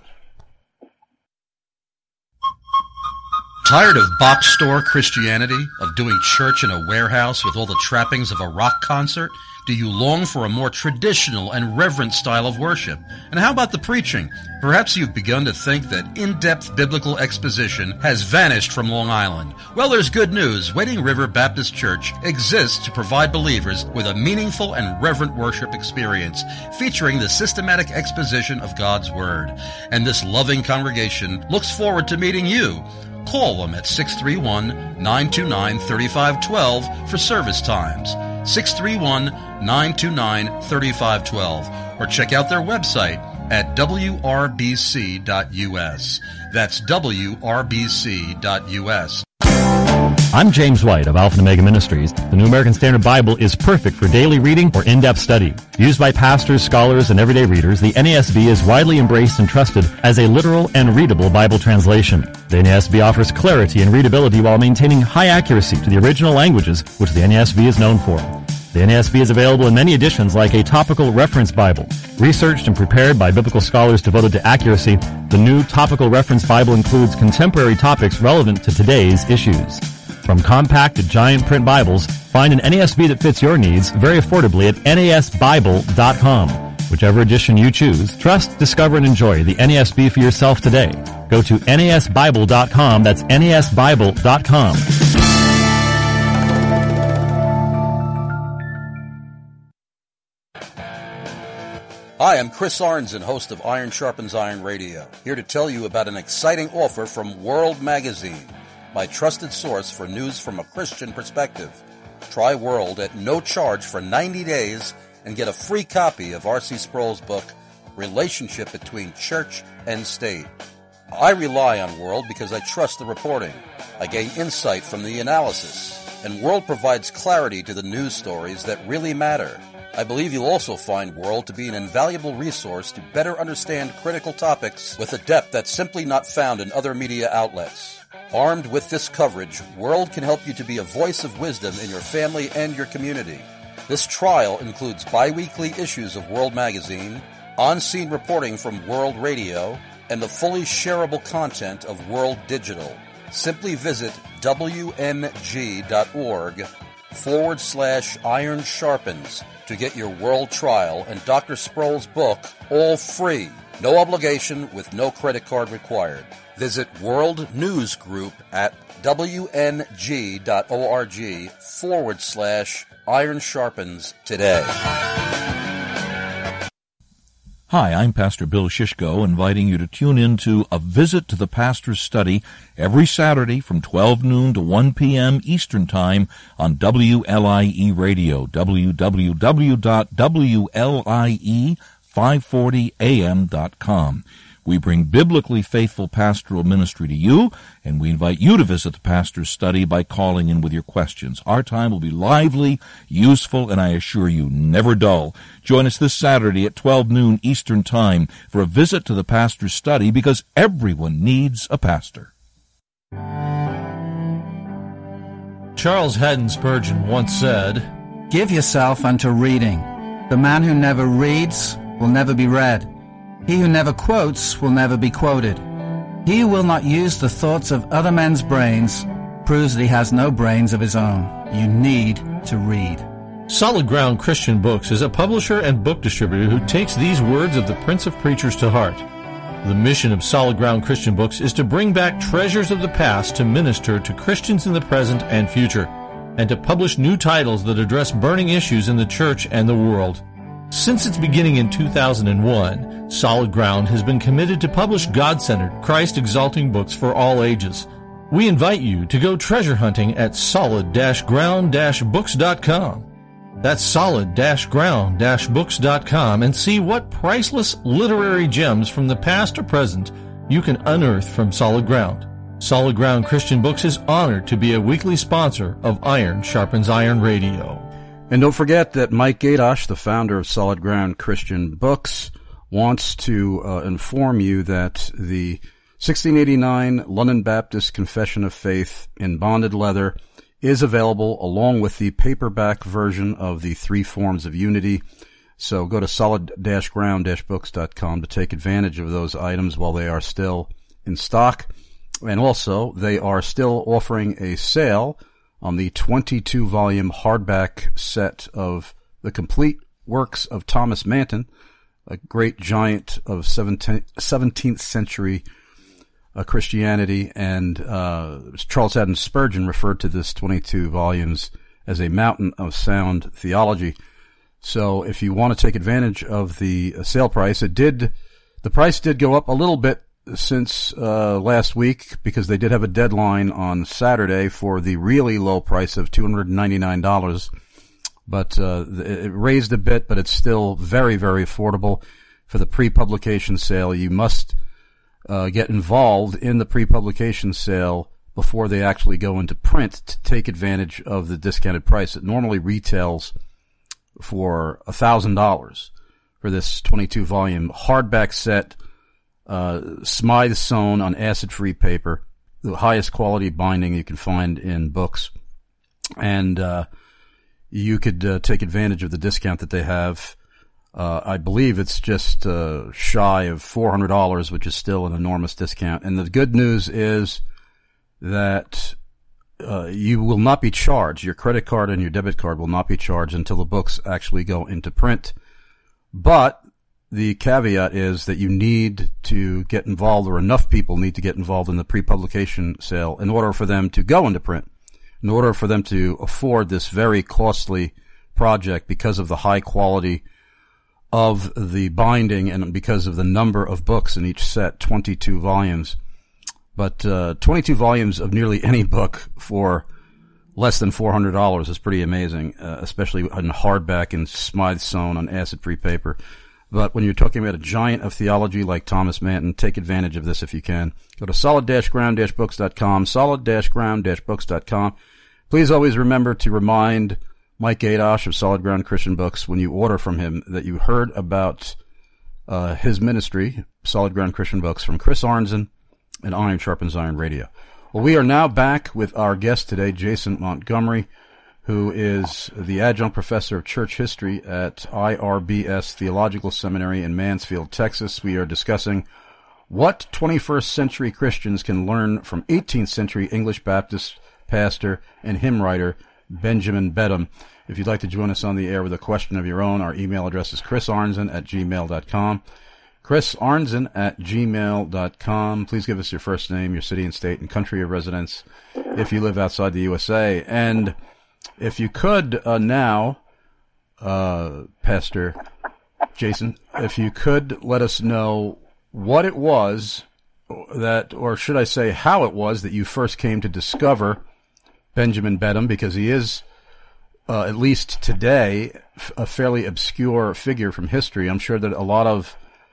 Tired of box store Christianity, of doing church in a warehouse with all the trappings of a rock concert? Do you long for a more traditional and reverent style of worship? And how about the preaching? Perhaps you've begun to think that in-depth biblical exposition has vanished from Long Island. Well, there's good news. Wading River Baptist Church exists to provide believers with a meaningful and reverent worship experience, featuring the systematic exposition of God's Word. And this loving congregation looks forward to meeting you. Call them at six three one, nine two nine, three five one two for service times. six three one, nine two nine, three five one two, or check out their website at w r b c dot u s. That's w r b c dot u s. I'm James White of Alpha and Omega Ministries. The New American Standard Bible is perfect for daily reading or in-depth study. Used by pastors, scholars, and everyday readers, the N A S B is widely embraced and trusted as a literal and readable Bible translation. The N A S B offers clarity and readability while maintaining high accuracy to the original languages, which the N A S B is known for. The N A S B is available in many editions like a topical reference Bible. Researched and prepared by biblical scholars devoted to accuracy, the new topical reference Bible includes contemporary topics relevant to today's issues. From compact to giant print Bibles, find an N A S B that fits your needs very affordably at N A S Bible dot com. Whichever edition you choose, trust, discover, and enjoy the N A S B for yourself today. Go to N A S Bible dot com. That's N A S Bible dot com. Hi, I'm Chris Arnzen, host of Iron Sharpens Iron Radio, here to tell you about an exciting offer from World Magazine, my trusted source for news from a Christian perspective. Try World at no charge for ninety days and get a free copy of R C Sproul's book, Relationship Between Church and State. I rely on World because I trust the reporting. I gain insight from the analysis, and World provides clarity to the news stories that really matter. I believe you'll also find World to be an invaluable resource to better understand critical topics with a depth that's simply not found in other media outlets. Armed with this coverage, World can help you to be a voice of wisdom in your family and your community. This trial includes bi-weekly issues of World Magazine, on-scene reporting from World Radio, and the fully shareable content of World Digital. Simply visit W M G dot org forward slash Iron Sharpens to get your World trial and Doctor Sproul's book all free. No obligation with no credit card required. Visit World News Group at W N G dot org forward slash Iron Sharpens today. Hi, I'm Pastor Bill Shishko, inviting you to tune in to A Visit to the Pastor's Study every Saturday from twelve noon to one p.m. Eastern Time on W L I E Radio, w w w dot w l i e five forty a m dot com. We bring biblically faithful pastoral ministry to you, and we invite you to visit the Pastor's Study by calling in with your questions. Our time will be lively, useful, and I assure you, never dull. Join us this Saturday at twelve noon Eastern Time for a visit to the Pastor's Study, because everyone needs a pastor. Charles Haddon Spurgeon once said, "Give yourself unto reading. The man who never reads will never be read. He who never quotes will never be quoted. He who will not use the thoughts of other men's brains proves that he has no brains of his own. You need to read." Solid Ground Christian Books is a publisher and book distributor who takes these words of the Prince of Preachers to heart. The mission of Solid Ground Christian Books is to bring back treasures of the past to minister to Christians in the present and future, and to publish new titles that address burning issues in the church and the world. Since its beginning in two thousand one, Solid Ground has been committed to publish God-centered, Christ-exalting books for all ages. We invite you to go treasure hunting at solid ground books dot com. That's solid ground books dot com, and see what priceless literary gems from the past or present you can unearth from Solid Ground. Solid Ground Christian Books is honored to be a weekly sponsor of Iron Sharpens Iron Radio. And don't forget that Mike Gaydosh, the founder of Solid Ground Christian Books, wants to uh, inform you that the sixteen eighty-nine London Baptist Confession of Faith in bonded leather is available along with the paperback version of the Three Forms of Unity. So go to solid ground books dot com to take advantage of those items while they are still in stock. And also, they are still offering a sale on the twenty-two volume hardback set of the complete works of Thomas Manton, a great giant of seventeenth century uh, Christianity. And uh, Charles Haddon Spurgeon referred to this twenty-two volumes as a mountain of sound theology. So if you want to take advantage of the sale price, it did, the price did go up a little bit since uh last week, because they did have a deadline on Saturday for the really low price of two hundred ninety-nine dollars. But uh it raised a bit, but it's still very, very affordable. For the pre-publication sale, you must uh get involved in the pre-publication sale before they actually go into print to take advantage of the discounted price. It normally retails for one thousand dollars for this twenty-two volume hardback set, Uh, Smythe sewn on acid-free paper, the highest quality binding you can find in books. And uh, you could uh, take advantage of the discount that they have. Uh, I believe it's just uh, shy of four hundred dollars, which is still an enormous discount. And the good news is that uh, you will not be charged. Your credit card and your debit card will not be charged until the books actually go into print. But the caveat is that you need to get involved, or enough people need to get involved in the pre-publication sale in order for them to go into print, in order for them to afford this very costly project because of the high quality of the binding and because of the number of books in each set, twenty-two volumes. But uh, twenty-two volumes of nearly any book for less than four hundred dollars is pretty amazing, uh, especially in hardback and Smythe sewn on acid-free paper. But when you're talking about a giant of theology like Thomas Manton, take advantage of this if you can. Go to solid ground books dot com, solid ground books dot com. Please always remember to remind Mike Gaydosh of Solid Ground Christian Books when you order from him that you heard about uh, his ministry, Solid Ground Christian Books, from Chris Arnzen and Iron Sharpens Iron Radio. Well, we are now back with our guest today, Jason Montgomery, who is the adjunct professor of church history at I R B S Theological Seminary in Mansfield, Texas. We are discussing what twenty-first century Christians can learn from eighteenth century English Baptist pastor and hymn writer Benjamin Beddome. If you'd like to join us on the air with a question of your own, our email address is chrisarnzen at gmail dot com. chrisarnzen at gmail dot com. Please give us your first name, your city and state and country of residence if you live outside the U S A. And if you could uh, now, uh, Pastor Jason, if you could let us know what it was that, or should I say how it was that you first came to discover Benjamin Beddome, because he is, uh, at least today, a fairly obscure figure from history. I'm sure that a lot of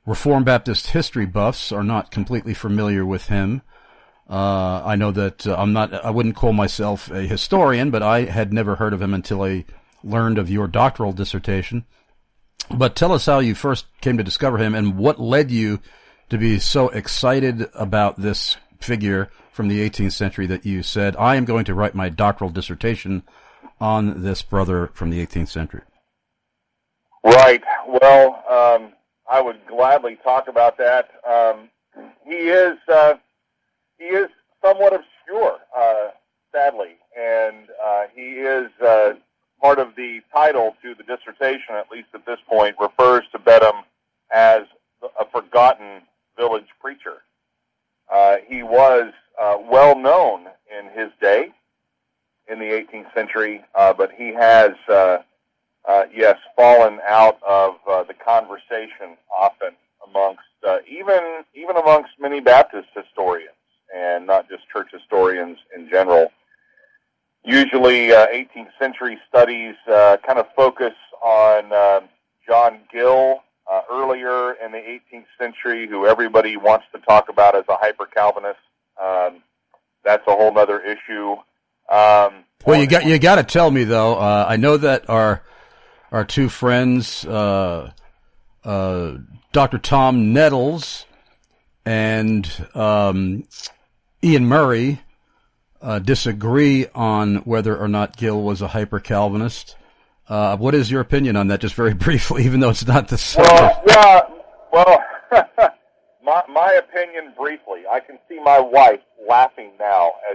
Reformed Baptist history buffs are not completely familiar with him. Uh, I know that uh, I'm not, I wouldn't call myself a historian, but I had never heard of him until I learned of your doctoral dissertation. But tell us how you first came to discover him and what led you to be so excited about this figure from the eighteenth century that you said, I am going to write my doctoral dissertation on this brother from the eighteenth century. Right. Well, um, I would gladly talk about that. Um, he is uh, he is somewhat obscure, uh, sadly, and uh, he is uh, part of the title to the dissertation, at least at this point, refers to Bedham as a forgotten village preacher. Uh, he was uh, well known in his day, in the eighteenth century, uh, but he has, uh, uh, yes, fallen out of uh, the conversation often amongst, uh, even even amongst many Baptist historians, and not just church historians in general. Usually, uh, eighteenth century studies uh, kind of focus on uh, John Gill, uh, earlier in the eighteenth century, who everybody wants to talk about as a hyper-Calvinist. Um, that's a whole other issue. Um, well, you got you got to tell me though. Uh, I know that our our two friends, uh, uh, Doctor Tom Nettles and um, Ian Murray, uh, disagree on whether or not Gill was a hyper-Calvinist. Uh, what is your opinion on that, just very briefly, even though it's not the same? Well, yeah, well, my, my opinion briefly. I can see my wife laughing now as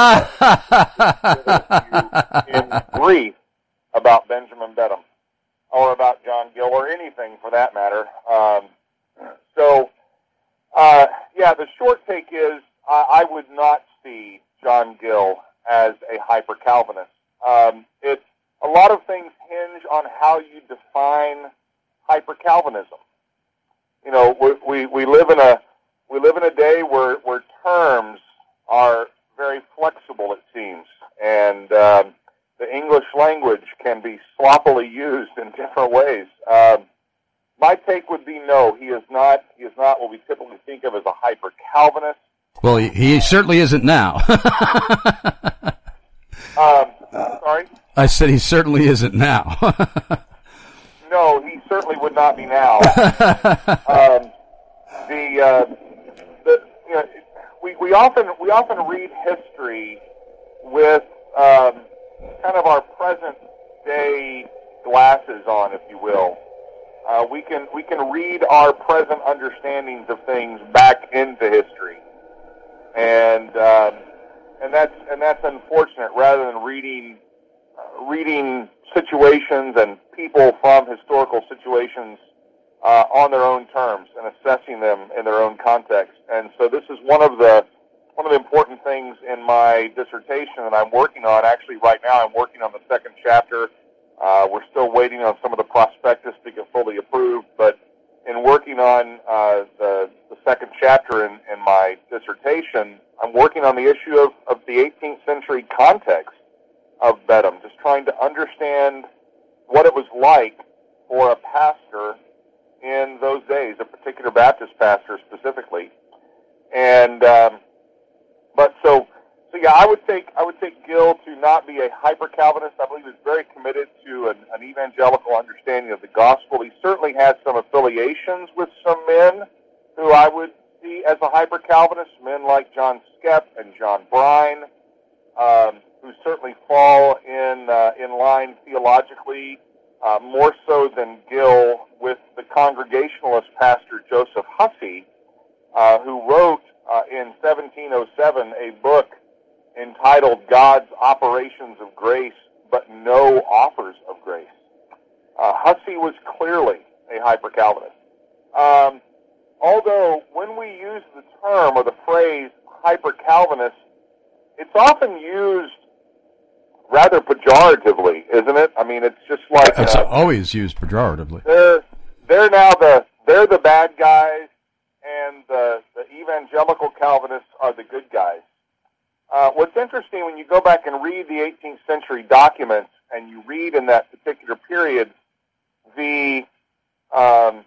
you in brief about Benjamin Bedham, or about John Gill, or anything for that matter. Um, so, uh, yeah, the short take is I, I would not see John Gill as a hyper-Calvinist. Um, it's A lot of things hinge on how you define hyper-Calvinism. You know, we, we, we live in a we live in a day where, where terms are very flexible, it seems, and um, the English language can be sloppily used in different ways. Um, my take would be no, he is not. He is not what we typically think of as a hyper-Calvinist. Well, he, he certainly isn't now. um, sorry. I said he certainly isn't now. No, he certainly would not be now. um, the, uh, the you know, we we often we often read history with um, kind of our present day glasses on, if you will. Uh, we can we can read our present understandings of things back into history, and um, and that's and that's unfortunate. Rather than reading. reading situations and people from historical situations uh, on their own terms and assessing them in their own context. And so this is one of the one of the important things in my dissertation that I'm working on. Actually, right now I'm working on the second chapter. Uh, we're still waiting on some of the prospectus to get fully approved, but in working on uh, the, the second chapter in, in my dissertation, I'm working on the issue of, of the eighteenth century context of Bedham, just trying to understand what it was like for a pastor in those days, a particular Baptist pastor specifically. And um, but so so yeah, I would take I would take Gill to not be a hyper Calvinist. I believe he's very committed to an, an evangelical understanding of the gospel. He certainly has some affiliations with some men who I would see as a hyper Calvinist, men like John Skep and John Brine. Um, who certainly fall in uh, in line theologically, uh, more so than Gill, with the Congregationalist pastor Joseph Hussey, uh, who wrote uh, in seventeen oh seven a book entitled God's Operations of Grace, but No Offers of Grace. Uh, Hussey was clearly a hyper-Calvinist. Um, although when we use the term or the phrase hyper-Calvinist, it's often used rather pejoratively, isn't it? I mean, it's just like it's uh, always used pejoratively. They're they're now the they're the bad guys, and the the evangelical Calvinists are the good guys. Uh, what's interesting when you go back and read the eighteenth century documents, and you read in that particular period the um,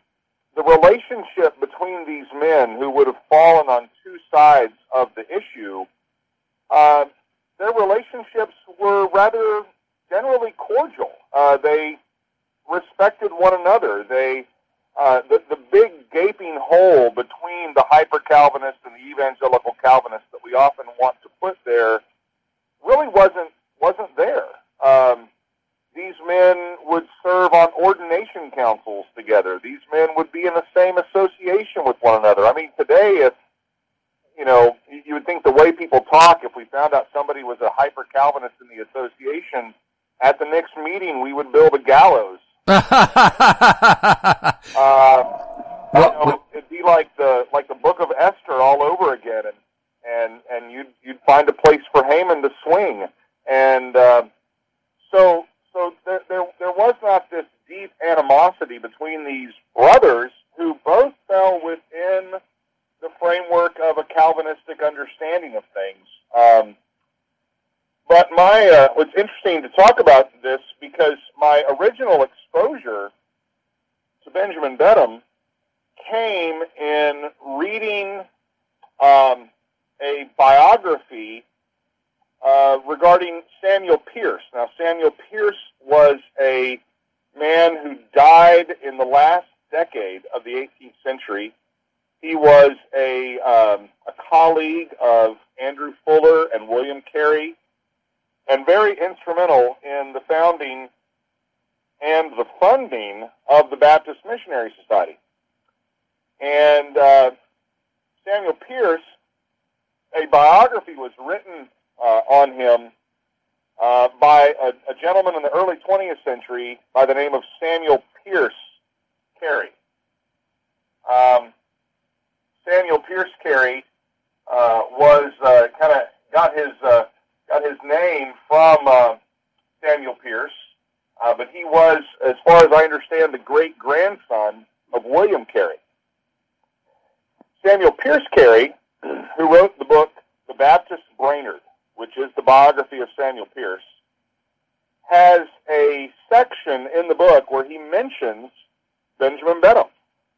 the relationship between these men who would have fallen on two sides of the issue, uh, their relationships were rather generally cordial. Uh, they respected one another. They uh, the, the big gaping hole between the hyper-Calvinist and the evangelical Calvinist that we often want to put there really wasn't wasn't there. Um, these men would serve on ordination councils together. These men would be in the same association with one another. I mean, today, if you know, you would think the way people talk, if we found out somebody was a hyper-Calvinist in the association, at the next meeting we would build a gallows. uh, you know, it'd be like the like the Book of Esther all over again, and and and you'd you'd find a place for Haman to swing, and uh, so so there, there there was not this deep animosity between these brothers who both fell within the framework of a Calvinistic understanding of things. Um, But my uh, what's interesting to talk about this, because my original exposure to Benjamin Beddome came in reading um, a biography uh, regarding Samuel Pierce. Now, Samuel Pierce was a man who died in the last decade of the eighteenth century. He was a, um, a colleague of Andrew Fuller and William Carey, and very instrumental in the founding and the funding of the Baptist Missionary Society. And uh, Samuel Pierce, a biography was written uh, on him uh, by a, a gentleman in the early twentieth century by the name of Samuel Pierce Carey. Um, Samuel Pierce Carey uh, was uh, kind of got his... Uh, got his name from uh, Samuel Pierce, uh, but he was, as far as I understand, the great-grandson of William Carey. Samuel Pierce Carey, who wrote the book The Baptist Brainerd, which is the biography of Samuel Pierce, has a section in the book where he mentions Benjamin Beddome.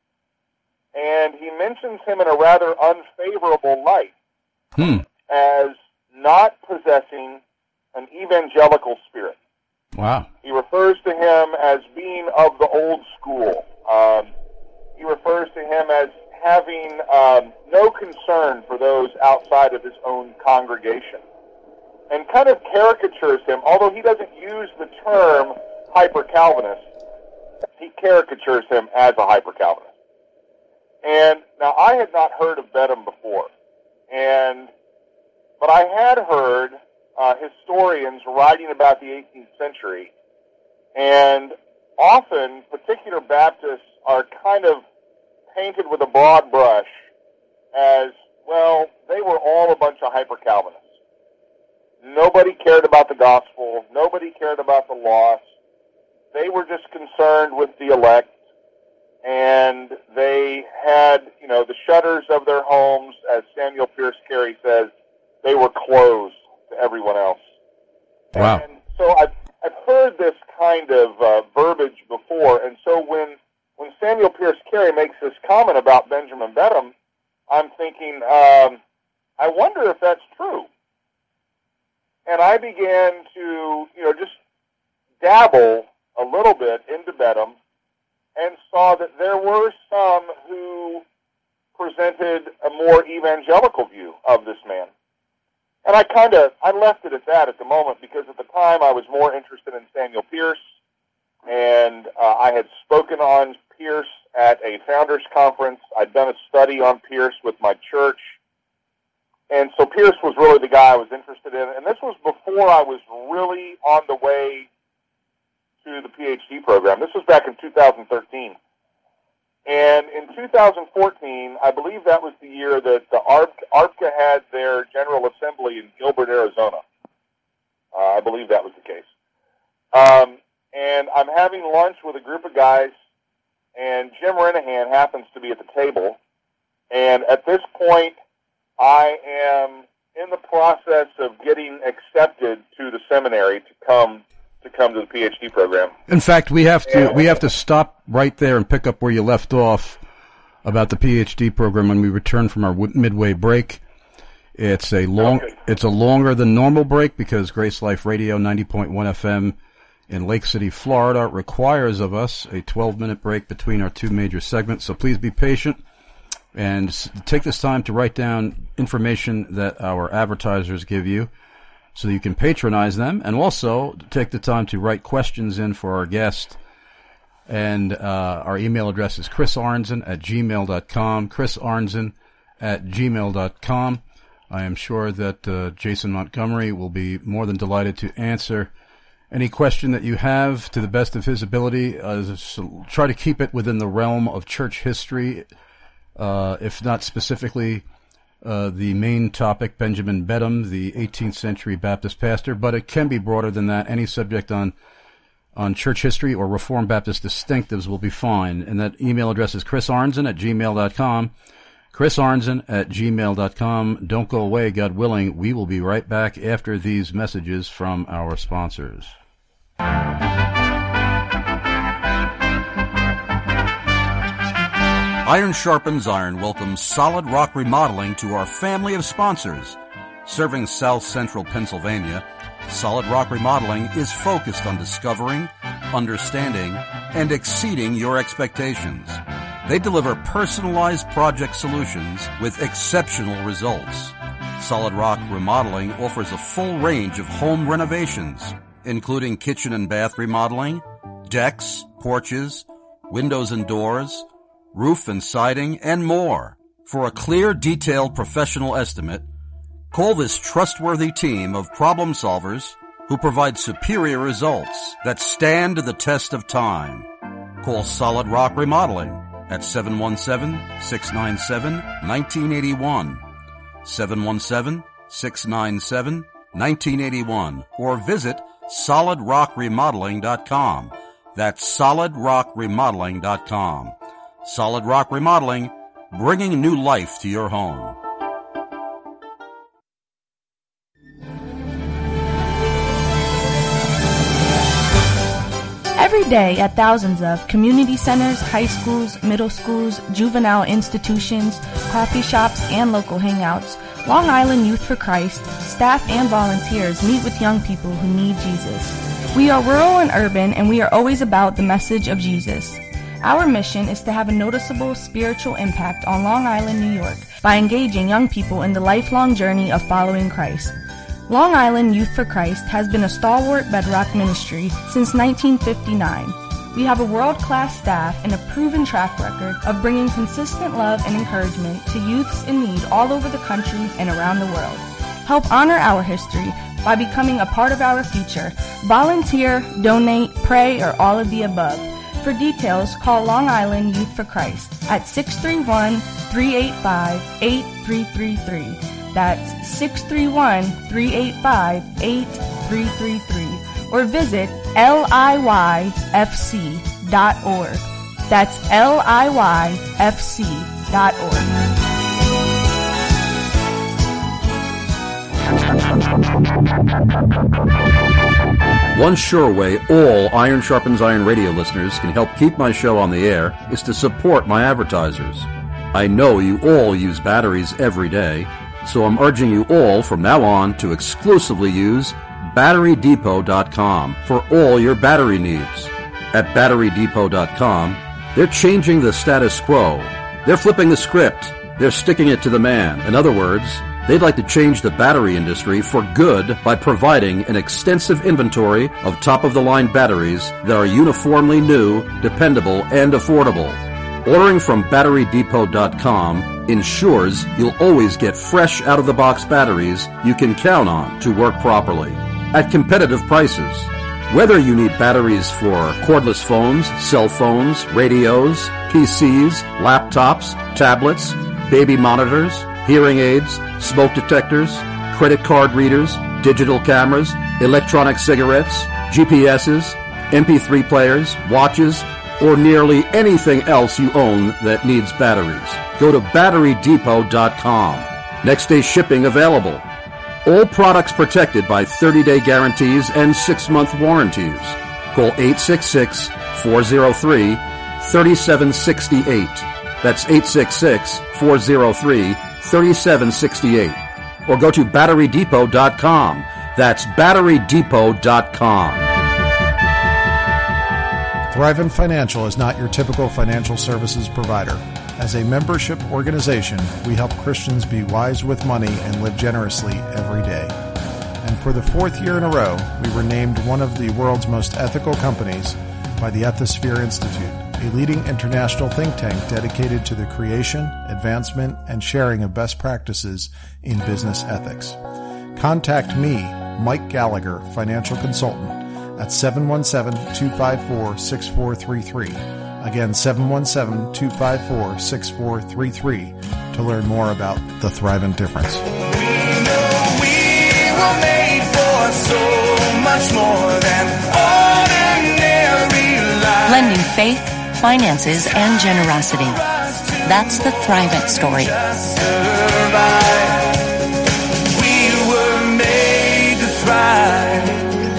And he mentions him in a rather unfavorable light Hmm. as not possessing an evangelical spirit. Wow. He refers to him as being of the old school. Um, he refers to him as having um, no concern for those outside of his own congregation, and kind of caricatures him, although he doesn't use the term hyper-Calvinist, he caricatures him as a hyper-Calvinist. And now I had not heard of Beddome before, and but I had heard uh, historians writing about the eighteenth century, and often particular Baptists are kind of painted with a broad brush as, well, they were all a bunch of hyper-Calvinists. Nobody cared about the gospel. Nobody cared about the lost. They were just concerned with the elect, and they had, you know, the shutters of their homes, as Samuel Pierce Carey says, they were closed to everyone else. Wow. And so I've, I've heard this kind of uh, verbiage before, and so when, when Samuel Pierce Carey makes this comment about Benjamin Beddome, I'm thinking, um, I wonder if that's true. And I began to, you know, just dabble a little bit into Beddome and saw that there were some who presented a more evangelical view of this man. And I kind of, I left it at that at the moment, because at the time I was more interested in Samuel Pierce, and uh, I had spoken on Pierce at a founders conference. I'd done a study on Pierce with my church, and so Pierce was really the guy I was interested in, and this was before I was really on the way to the P H D program. This was back in two thousand thirteen. And in two thousand fourteen, I believe that was the year that the A R B C A had their General Assembly in Gilbert, Arizona. Uh, I believe that was the case. Um, and I'm having lunch with a group of guys, and Jim Renahan happens to be at the table. And at this point, I am in the process of getting accepted to the seminary to come to to come to the PhD program. In fact, we have to we have to stop right there and pick up where you left off about the PhD program when we return from our midway break. It's a long okay. it's a longer than normal break because Grace Life Radio ninety point one F M in Lake City, Florida requires of us a twelve minute break between our two major segments. So please be patient and take this time to write down information that our advertisers give you so that you can patronize them, and also take the time to write questions in for our guest. And uh, our email address is chris arnzen at gmail dot com, chris arnzen at gmail dot com. I am sure that uh, Jason Montgomery will be more than delighted to answer any question that you have to the best of his ability. Uh, so try to keep it within the realm of church history, uh, if not specifically uh, the main topic, Benjamin Beddome, the eighteenth century Baptist pastor, but it can be broader than that. Any subject on on church history or Reformed Baptist distinctives will be fine. And that email address is chris arnzen at gmail dot com. chris arnzen at gmail dot com. Don't go away, God willing. We will be right back after these messages from our sponsors. Iron Sharpens Iron welcomes Solid Rock Remodeling to our family of sponsors. Serving South Central Pennsylvania, Solid Rock Remodeling is focused on discovering, understanding, and exceeding your expectations. They deliver personalized project solutions with exceptional results. Solid Rock Remodeling offers a full range of home renovations, including kitchen and bath remodeling, decks, porches, windows and doors, roof and siding, and more. For a clear, detailed professional estimate, call this trustworthy team of problem solvers who provide superior results that stand the test of time. Call Solid Rock Remodeling at seven one seven, six nine seven, one nine eight one, seven one seven, six nine seven, one nine eight one, or visit solid rock remodeling dot com. That's solid rock remodeling dot com. Solid Rock Remodeling, bringing new life to your home. Every day at thousands of community centers, high schools, middle schools, juvenile institutions, coffee shops, and local hangouts, Long Island Youth for Christ, staff and volunteers meet with young people who need Jesus. We are rural and urban, and we are always about the message of Jesus. Our mission is to have a noticeable spiritual impact on Long Island, New York, by engaging young people in the lifelong journey of following Christ. Long Island Youth for Christ has been a stalwart bedrock ministry since nineteen fifty-nine. We have a world-class staff and a proven track record of bringing consistent love and encouragement to youths in need all over the country and around the world. Help honor our history by becoming a part of our future. Volunteer, donate, pray, or all of the above. For details, call Long Island Youth for Christ at six three one, three eight five, eight three three three. That's six three one, three eight five, eight three three three. Or visit L I Y F C dot org. That's L I Y F C dot org. One sure way all Iron Sharpens Iron radio listeners can help keep my show on the air is to support my advertisers. I know you all use batteries every day, so I'm urging you all from now on to exclusively use battery depot dot com for all your battery needs. At battery depot dot com, they're changing the status quo. They're flipping the script. They're sticking it to the man. In other words, they'd like to change the battery industry for good by providing an extensive inventory of top-of-the-line batteries that are uniformly new, dependable, and affordable. Ordering from battery depot dot com ensures you'll always get fresh out-of-the-box batteries you can count on to work properly at competitive prices. Whether you need batteries for cordless phones, cell phones, radios, P Cs, laptops, tablets, baby monitors, hearing aids, smoke detectors, credit card readers, digital cameras, electronic cigarettes, G P S's, M P three players, watches, or nearly anything else you own that needs batteries, go to battery depot dot com. Next day shipping available. All products protected by thirty-day guarantees and six-month warranties. Call eight six six, four oh three, three seven six eight. That's eight six six, four oh three, three seven six eight. Or go to battery depot dot com. That's battery depot dot com. Thrivent Financial is not your typical financial services provider. As a membership organization, we help Christians be wise with money and live generously every day. And for the fourth year in a row, we were named one of the world's most ethical companies by the Ethisphere Institute, a leading international think tank dedicated to the creation, advancement, and sharing of best practices in business ethics. Contact me, Mike Gallagher, financial consultant, at seven one seven, two five four, six four three three. Again, seven one seven, two five four, six four three three to learn more about the Thrivent difference. We know we were made for so much more than ordinary life. Blending faith, finances, and generosity. That's the Thrivent story. We were made to thrive.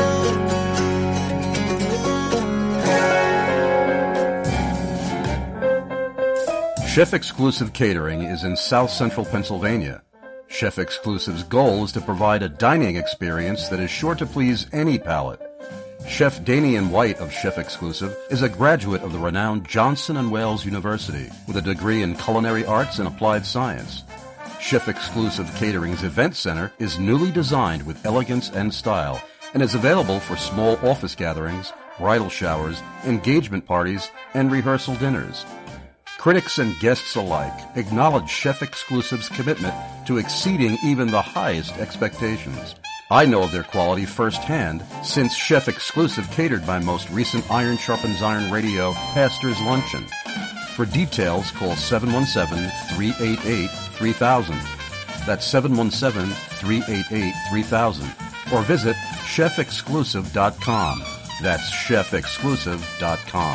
Chef Exclusive Catering is in South Central Pennsylvania. Chef Exclusive's goal is to provide a dining experience that is sure to please any palate. Chef Damian White of Chef Exclusive is a graduate of the renowned Johnson and Wales University with a degree in culinary arts and applied science. Chef Exclusive Catering's event center is newly designed with elegance and style and is available for small office gatherings, bridal showers, engagement parties, and rehearsal dinners. Critics and guests alike acknowledge Chef Exclusive's commitment to exceeding even the highest expectations. I know of their quality firsthand since Chef Exclusive catered my most recent Iron Sharpens Iron Radio Pastor's Luncheon. For details, call seven one seven, three eight eight, three thousand. That's seven one seven, three eight eight, three thousand. Or visit chef exclusive dot com. That's chef exclusive dot com.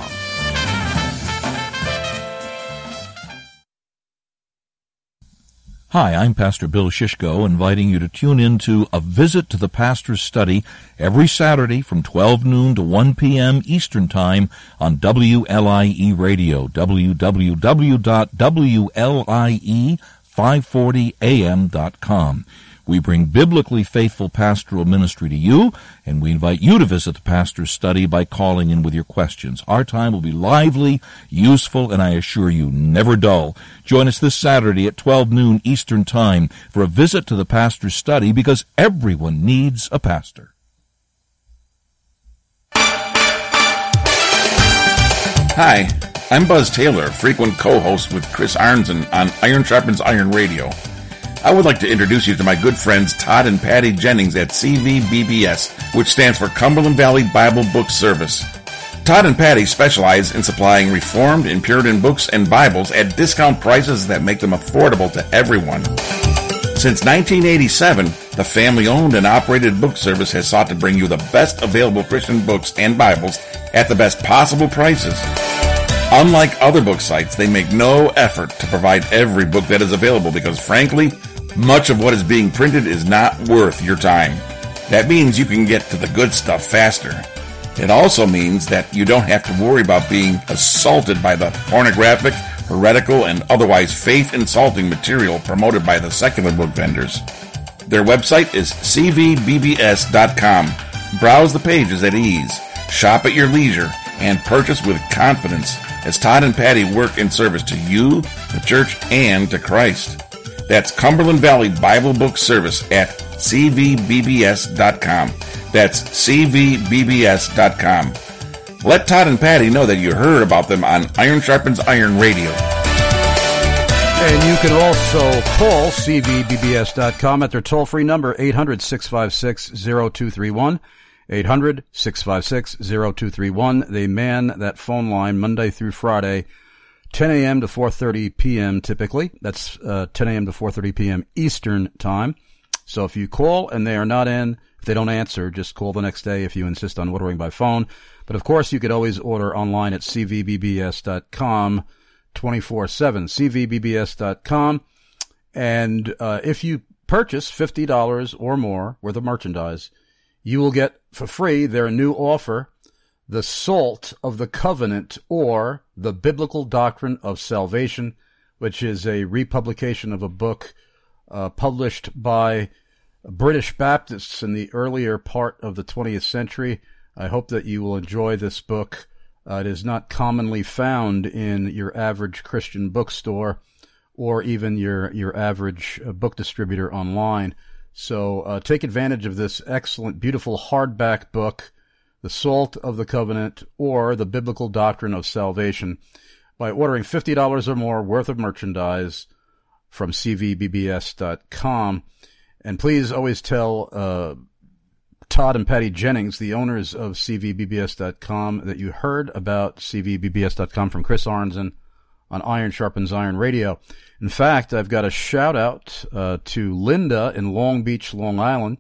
Hi, I'm Pastor Bill Shishko, inviting you to tune in to A Visit to the Pastor's Study every Saturday from twelve noon to one p.m. Eastern Time on W L I E Radio, w w w dot w l i e five forty a m dot com. We bring biblically faithful pastoral ministry to you, and we invite you to visit the Pastor's Study by calling in with your questions. Our time will be lively, useful, and I assure you, never dull. Join us this Saturday at twelve noon Eastern Time for a visit to the Pastor's Study, because everyone needs a pastor. Hi, I'm Buzz Taylor, frequent co-host with Chris Arnzen on Iron Sharpens Iron Radio. I would like to introduce you to my good friends Todd and Patty Jennings at C V B B S, which stands for Cumberland Valley Bible Book Service. Todd and Patty specialize in supplying Reformed and Puritan books and Bibles at discount prices that make them affordable to everyone. Since nineteen eighty-seven, the family-owned and operated book service has sought to bring you the best available Christian books and Bibles at the best possible prices. Unlike other book sites, they make no effort to provide every book that is available because, frankly, much of what is being printed is not worth your time. That means you can get to the good stuff faster. It also means that you don't have to worry about being assaulted by the pornographic, heretical, and otherwise faith-insulting material promoted by the secular book vendors. Their website is c v b b s dot com. Browse the pages at ease, shop at your leisure, and purchase with confidence as Todd and Patty work in service to you, the church, and to Christ. That's Cumberland Valley Bible Book Service at c v b b s dot com. That's c v b b s dot com. Let Todd and Patty know that you heard about them on Iron Sharpens Iron Radio. And you can also call c v b b s dot com at their toll-free number, eight hundred, six five six, zero two three one. eight hundred, six five six, zero two three one. They man that phone line Monday through Friday, ten a.m. to four thirty p.m. typically. That's uh, ten a.m. to four thirty p.m. Eastern Time. So if you call and they are not in, if they don't answer, just call the next day if you insist on ordering by phone. But of course, you could always order online at c v b b s dot com twenty-four seven, c v b b s dot com. And uh, if you purchase fifty dollars or more worth of merchandise, you will get for free their new offer, The Salt of the Covenant, or The Biblical Doctrine of Salvation, which is a republication of a book uh, published by British Baptists in the earlier part of the twentieth century. I hope that you will enjoy this book. Uh, it is not commonly found in your average Christian bookstore or even your, your average uh, book distributor online. So uh, take advantage of this excellent, beautiful hardback book, The Salt of the Covenant, or The Biblical Doctrine of Salvation, by ordering fifty dollars or more worth of merchandise from C V B B S dot com. And please always tell uh, Todd and Patty Jennings, the owners of C V B B S dot com, that you heard about C V B B S dot com from Chris Arnzen on Iron Sharpens Iron Radio. In fact, I've got a shout-out uh, to Linda in Long Beach, Long Island.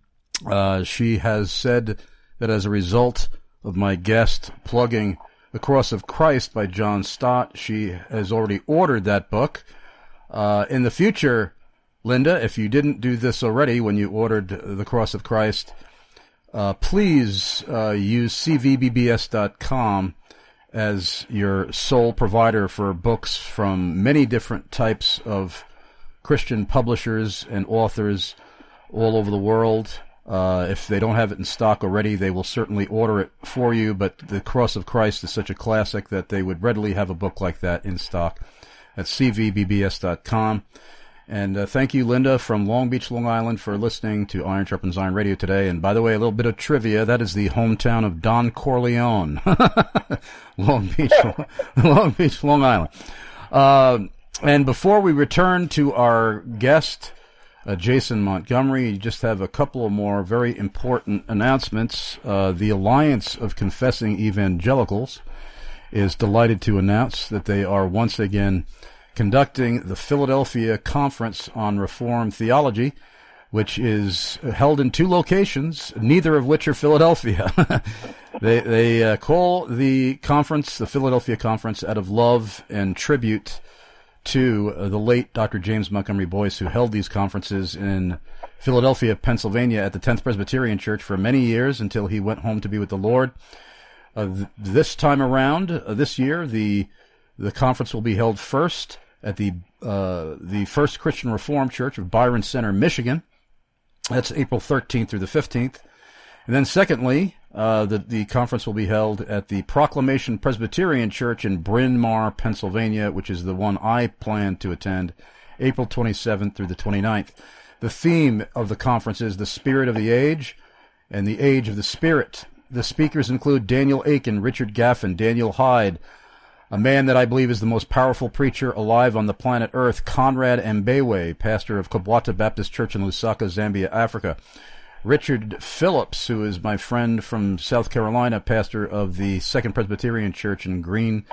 Uh, she has said that as a result of my guest plugging The Cross of Christ by John Stott, she has already ordered that book. Uh, in the future, Linda, if you didn't do this already when you ordered The Cross of Christ, uh, please uh, use C V B B S dot com as your sole provider for books from many different types of Christian publishers and authors all over the world. Uh, if they don't have it in stock already, they will certainly order it for you, but The Cross of Christ is such a classic that they would readily have a book like that in stock at C V B B S dot com. And uh, thank you, Linda, from Long Beach, Long Island, for listening to Iron Sharpens Iron Radio today. And by the way, a little bit of trivia. That is the hometown of Don Corleone. Long Beach, Long Beach, Long Island. Uh, and before we return to our guest, uh, Jason Montgomery, you just have a couple of more very important announcements. Uh, the Alliance of Confessing Evangelicals is delighted to announce that they are once again conducting the Philadelphia Conference on Reformed Theology, which is held in two locations, neither of which are Philadelphia. they they uh, call the conference the Philadelphia Conference out of love and tribute to uh, the late Doctor James Montgomery Boyce, who held these conferences in Philadelphia, Pennsylvania, at the tenth Presbyterian Church for many years until he went home to be with the Lord. Uh, th- this time around, uh, this year, the the conference will be held first at the uh, the First Christian Reformed Church of Byron Center, Michigan. That's April thirteenth through the fifteenth. And then secondly, uh, the, the conference will be held at the Proclamation Presbyterian Church in Bryn Mawr, Pennsylvania, which is the one I plan to attend, April twenty-seventh through the twenty-ninth. The theme of the conference is the Spirit of the Age and the Age of the Spirit. The speakers include Daniel Aiken, Richard Gaffin, Daniel Hyde, a man that I believe is the most powerful preacher alive on the planet Earth, Conrad Mbewe, pastor of Kabwata Baptist Church in Lusaka, Zambia, Africa. Richard Phillips, who is my friend from South Carolina, pastor of the Second Presbyterian Church in Green,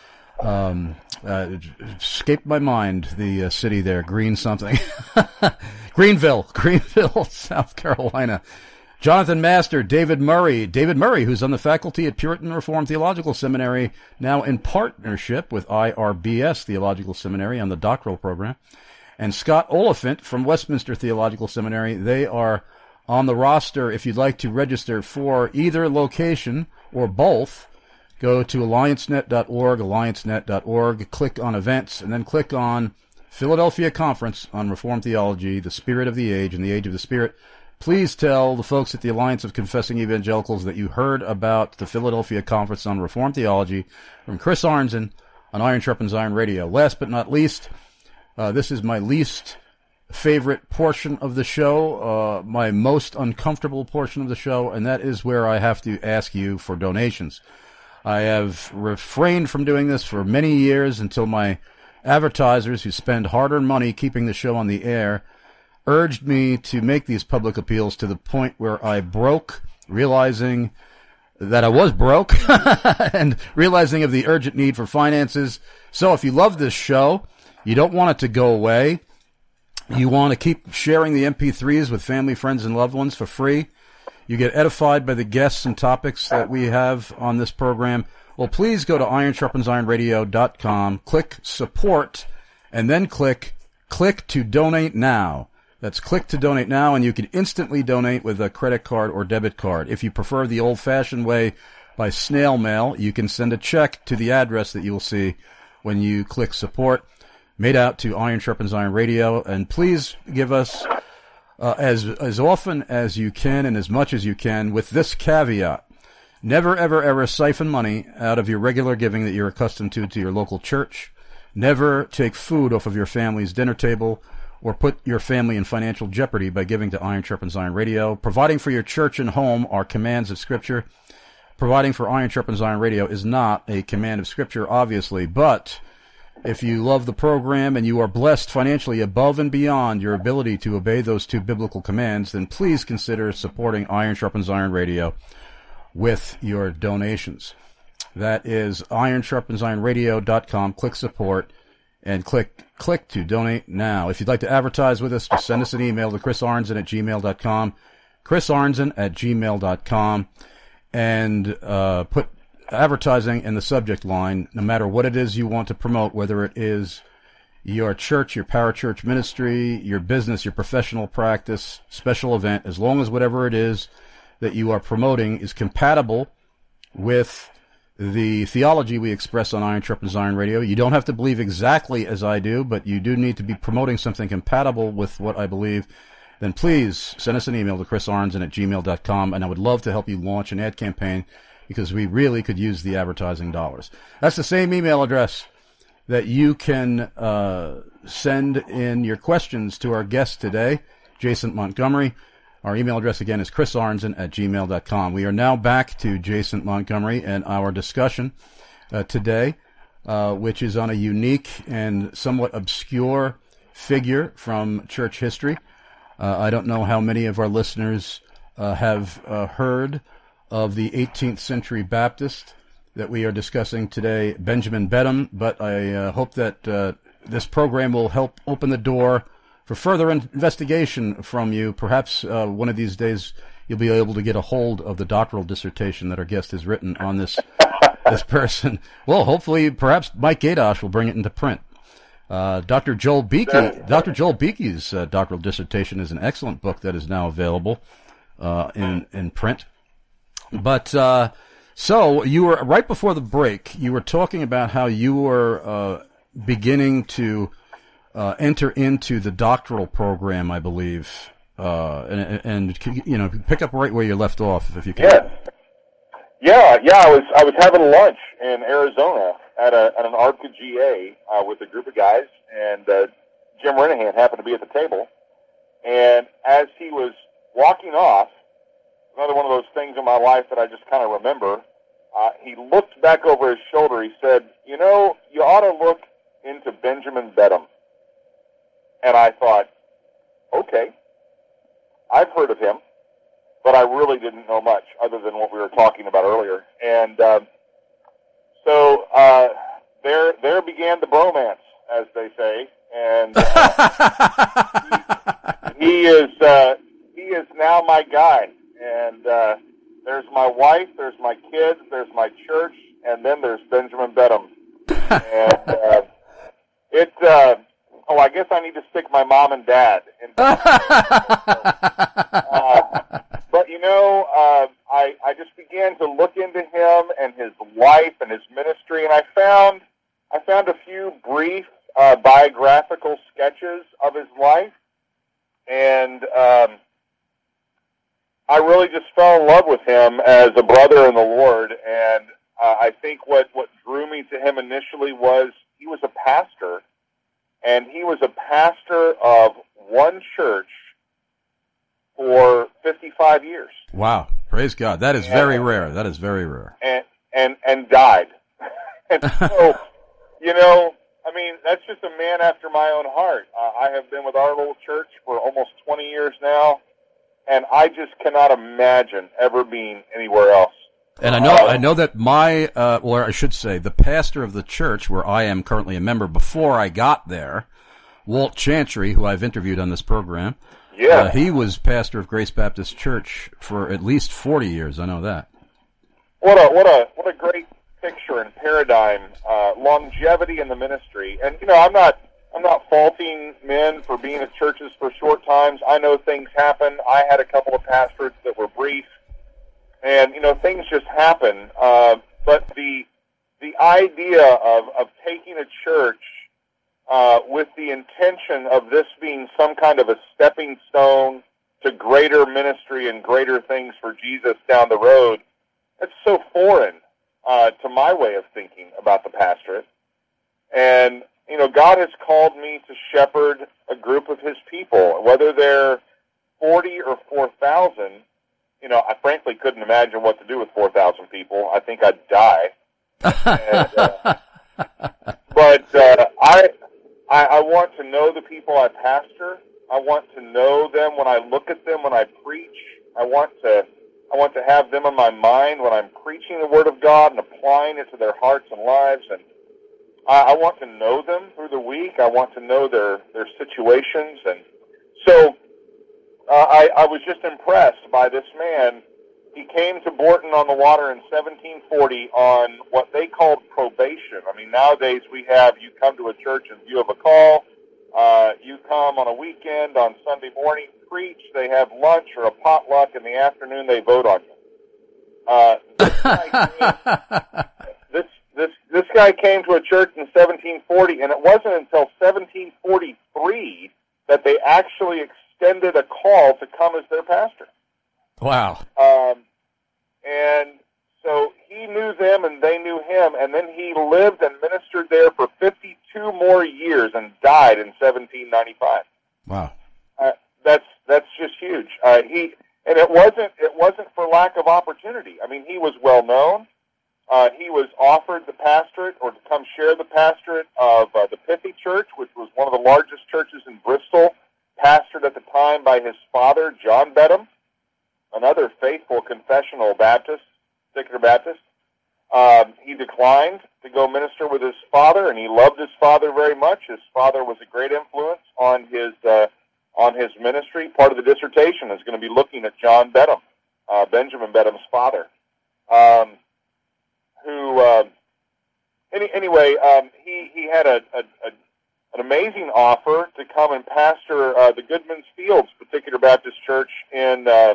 um, uh, escaped my mind, the uh, city there, Green something. Greenville, Greenville, South Carolina. Jonathan Master, David Murray, David Murray, who's on the faculty at Puritan Reformed Theological Seminary, now in partnership with I R B S Theological Seminary on the doctoral program, and Scott Oliphant from Westminster Theological Seminary. They are on the roster. If you'd like to register for either location or both, go to alliance net dot org, alliance net dot org, click on events, and then click on Philadelphia Conference on Reformed Theology, the Spirit of the Age and the Age of the Spirit. Please tell the folks at the Alliance of Confessing Evangelicals that you heard about the Philadelphia Conference on Reformed Theology from Chris Arnzen on Iron Sharpens Iron Radio. Last but not least, uh, this is my least favorite portion of the show, uh, my most uncomfortable portion of the show, and that is where I have to ask you for donations. I have refrained from doing this for many years until my advertisers, who spend hard-earned money keeping the show on the air, urged me to make these public appeals, to the point where I broke, realizing that I was broke and realizing of the urgent need for finances. So if you love this show, you don't want it to go away, you want to keep sharing the M P threes with family, friends, and loved ones for free, you get edified by the guests and topics that we have on this program, well, please go to iron sharpens iron radio dot com, click support, and then click click to donate now. That's click to donate now, and you can instantly donate with a credit card or debit card. If you prefer the old-fashioned way by snail mail, you can send a check to the address that you will see when you click support, made out to Iron Sharpens Iron Radio. And please give us uh, as as often as you can and as much as you can, with this caveat. Never, ever, ever siphon money out of your regular giving that you're accustomed to to your local church. Never take food off of your family's dinner table or put your family in financial jeopardy by giving to Iron Sharpens Iron Radio. Providing for your church and home are commands of Scripture. Providing for Iron Sharpens Iron Radio is not a command of Scripture, obviously, but if you love the program and you are blessed financially above and beyond your ability to obey those two biblical commands, then please consider supporting Iron Sharpens Iron Radio with your donations. That is iron sharpens iron radio dot com. Click support and click click to donate now. If you'd like to advertise with us, just send us an email to chris arnzen at gmail dot com, chris arnzen at gmail dot com, and uh, put advertising in the subject line, no matter what it is you want to promote, whether it is your church, your parachurch ministry, your business, your professional practice, special event, as long as whatever it is that you are promoting is compatible with the theology we express on Iron Sharpens Iron Radio. You don't have to believe exactly as I do, but you do need to be promoting something compatible with what I believe. Then please send us an email to chris arnzen at gmail dot com, and I would love to help you launch an ad campaign because we really could use the advertising dollars. That's the same email address that you can uh, send in your questions to our guest today, Jason Montgomery. Our email address, again, is chris arnzen at gmail dot com. We are now back to Jason Montgomery and our discussion uh, today, uh, which is on a unique and somewhat obscure figure from church history. Uh, I don't know how many of our listeners uh, have uh, heard of the eighteenth century Baptist that we are discussing today, Benjamin Beddome, but I uh, hope that uh, this program will help open the door for further investigation from you. Perhaps uh, one of these days you'll be able to get a hold of the doctoral dissertation that our guest has written on this this person. Well, hopefully, perhaps Mike Gadosh will bring it into print. Uh, Doctor Joel Beeke, Doctor Joel Beeke's uh, doctoral dissertation is an excellent book that is now available uh, in in print. But uh, so you were right before the break. You were talking about how you were uh, beginning to Uh, enter into the doctoral program, I believe, uh, and, and you know, pick up right where you left off, if you can. Yes. Yeah, yeah. I was I was having lunch in Arizona at a at an A R C A G A uh, with a group of guys, and uh, Jim Renahan happened to be at the table. And as he was walking off, another one of those things in my life that I just kind of remember, uh, he looked back over his shoulder. He said, "You know, you ought to look into Benjamin Beddome." And I thought, okay, I've heard of him, but I really didn't know much other than what we were talking about earlier. And uh, so uh, there, there began the bromance, as they say. And uh, he, he is, uh, he is now my guy. And uh, there's my wife, there's my kids, there's my church, and then there's Benjamin Beddome. And uh, it. Uh, Oh, I guess I need to stick my mom and dad in. uh, but, you know, uh, I, I just began to look into him and his life and his ministry, and I found I found a few brief uh, biographical sketches of his life, and um, I really just fell in love with him as a brother in the Lord, and uh, I think what, what drew me to him initially was he was a pastor. And he was a pastor of one church for fifty-five years. Wow. Praise God. That is and, very rare. That is very rare. And and, and died. And so, you know, I mean, that's just a man after my own heart. Uh, I have been with our little church for almost twenty years now, and I just cannot imagine ever being anywhere else. And I know, I know that my, uh, or I should say, the pastor of the church where I am currently a member before I got there, Walt Chantry, who I've interviewed on this program, yeah, uh, he was pastor of Grace Baptist Church for at least forty years. I know that. What a what a what a great picture and paradigm, uh, longevity in the ministry. And you know, I'm not I'm not faulting men for being at churches for short times. I know things happen. I had a couple of pastorates that were brief, and you know things just happen. Uh, but the the idea of of taking a church uh, with the intention of this being some kind of a stepping stone to greater ministry and greater things for Jesus down the road, that's so foreign uh, to my way of thinking about the pastorate. And, you know, God has called me to shepherd a group of his people, whether they're forty or four thousand. You know, I frankly couldn't imagine what to do with four thousand people. I think I'd die. and, uh, but uh, I, I, I want to know the people I pastor. I want to know them when I look at them, when I preach. I want to I want to have them in my mind when I'm preaching the Word of God and applying it to their hearts and lives. And I, I want to know them through the week. I want to know their, their situations. And so uh, I, I was just impressed by this man. He came to Bourton on the Water in seventeen forty on what they called probation. I mean, nowadays we have, you come to a church in view of a call. Uh, you come on a weekend, on Sunday morning, preach, they have lunch or a potluck, in the afternoon they vote on you. Uh, this, guy came, this, this, this guy came to a church in seventeen forty, and it wasn't until seventeen forty-three that they actually extended a call to come as their pastor. Wow. Um, and so he knew them and they knew him, and then he lived and ministered there for fifty-two more years and died in seventeen ninety-five. Wow. Uh, that's that's just huge. Uh, he and it wasn't it wasn't for lack of opportunity. I mean, he was well known. Uh, he was offered the pastorate or to come share the pastorate of uh, the Pithy Church, which was one of the largest churches in Bristol, pastored at the time by his father, John Bedham, another faithful confessional Baptist, particular Baptist. Um, he declined to go minister with his father, and he loved his father very much. His father was a great influence on his uh, on his ministry. Part of the dissertation is going to be looking at John Bedham, uh, Benjamin Bedham's father, um, who uh, any, anyway um, he he had a, a, a an amazing offer to come and pastor uh, the Goodman's Fields Particular Baptist Church in. Uh,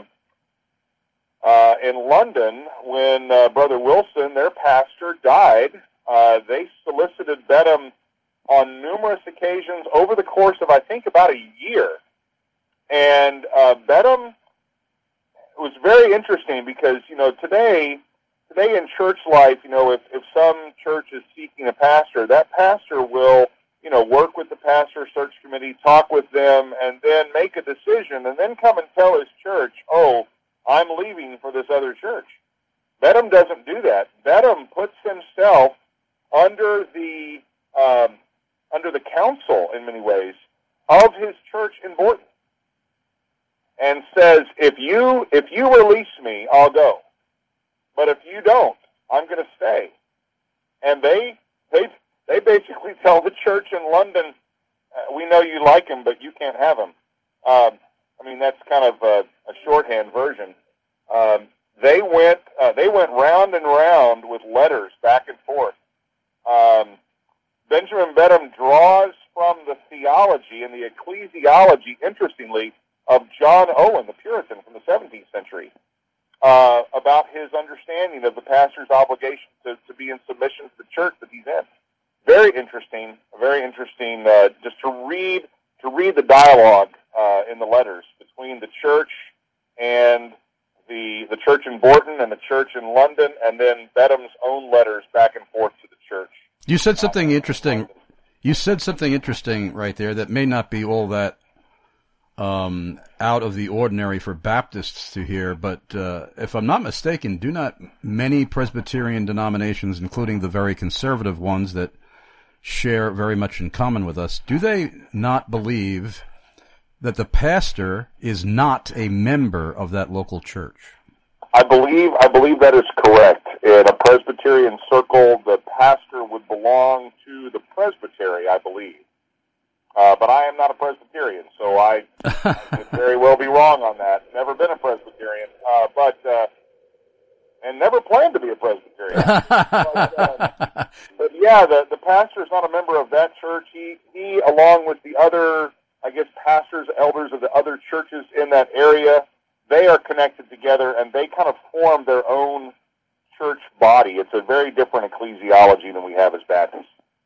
Uh, in London, when uh, Brother Wilson, their pastor, died, uh, they solicited Bedham on numerous occasions over the course of, I think, about a year. And uh, Bedham was very interesting because, you know, today, today in church life, you know, if, if some church is seeking a pastor, that pastor will, you know, work with the pastor search committee, talk with them, and then make a decision, and then come and tell his church, oh, I'm leaving for this other church. Bedham doesn't do that. Bedham puts himself under the um, under the counsel, in many ways, of his church in Bourton, and says, if you if you release me, I'll go. But if you don't, I'm going to stay. And they they they basically tell the church in London, uh, we know you like him, but you can't have him. Um, I mean, that's kind of a, a shorthand version. Um, they went uh, they went round and round with letters back and forth. Um, Benjamin Bedham draws from the theology and the ecclesiology, interestingly, of John Owen, the Puritan from the seventeenth century, uh, about his understanding of the pastor's obligation to, to be in submission to the church that he's in. Very interesting, very interesting uh, just to read to read the dialogue Uh, in the letters between the church and the the church in Bourton and the church in London, and then Bedham's own letters back and forth to the church. You said something interesting. You said something interesting right there that may not be all that um, out of the ordinary for Baptists to hear, but uh, if I'm not mistaken, do not many Presbyterian denominations, including the very conservative ones that share very much in common with us, do they not believe that the pastor is not a member of that local church? I believe I believe that is correct. In a Presbyterian circle, the pastor would belong to the presbytery, I believe. Uh, but I am not a Presbyterian, so I, I could very well be wrong on that. Never been a Presbyterian, uh, but uh, and never planned to be a Presbyterian. but, uh, but yeah, the the pastor is not a member of that church. He he, along with the other, I guess, pastors, elders of the other churches in that area, they are connected together, and they kind of form their own church body. It's a very different ecclesiology than we have as Baptists.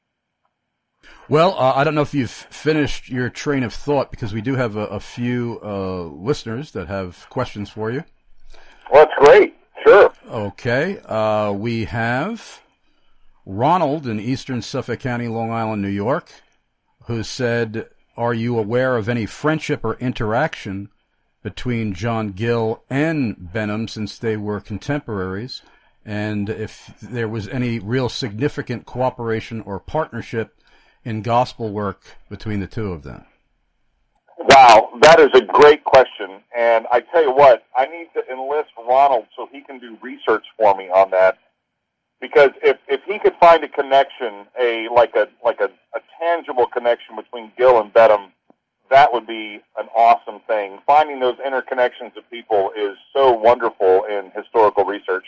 Well, uh, I don't know if you've finished your train of thought, because we do have a, a few uh, listeners that have questions for you. Well, that's great. Sure. Okay. Uh, we have Ronald in eastern Suffolk County, Long Island, New York, who said, are you aware of any friendship or interaction between John Gill and Benham since they were contemporaries, and if there was any real significant cooperation or partnership in gospel work between the two of them? Wow, that is a great question, and I tell you what, I need to enlist Ronald so he can do research for me on that, because if if he could find a connection, a like a like a, a tangible connection between Gill and Benham, that would be an awesome thing. Finding those interconnections of people is so wonderful in historical research.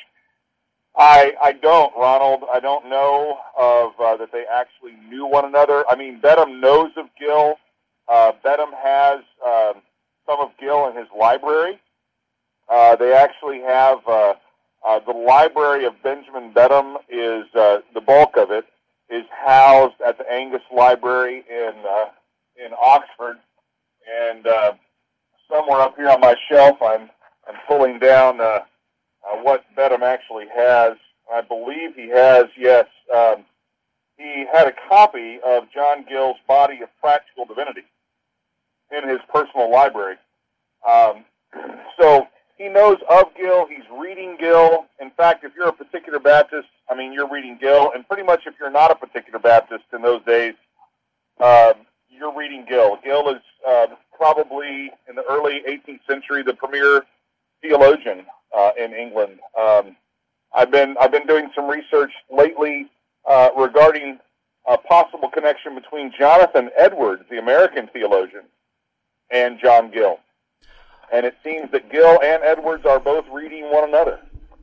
I I don't, Ronald. I don't know of uh, that they actually knew one another. I mean, Benham knows of Gill. Uh, Benham has um, some of Gill in his library. Uh, they actually have uh, uh, the library of Benjamin Benham is uh, the bulk of it is housed at the Angus Library in uh, in Oxford, and uh, somewhere up here on my shelf, I'm I'm pulling down uh, uh, what Benham actually has. I believe he has, yes, um, he had a copy of John Gill's Body of Practical Divinity in his personal library. Um, so he knows of Gill. He's reading Gill. In fact, if you're a particular Baptist, I mean, you're reading Gill. And pretty much if you're not a particular Baptist in those days, uh, you're reading Gill. Gill is uh, probably, in the early eighteenth century, the premier theologian uh, in England. Um, I've been I've been doing some research lately uh, regarding a possible connection between Jonathan Edwards, the American theologian, and John Gill. And it seems that Gill and Edwards are both reading one another.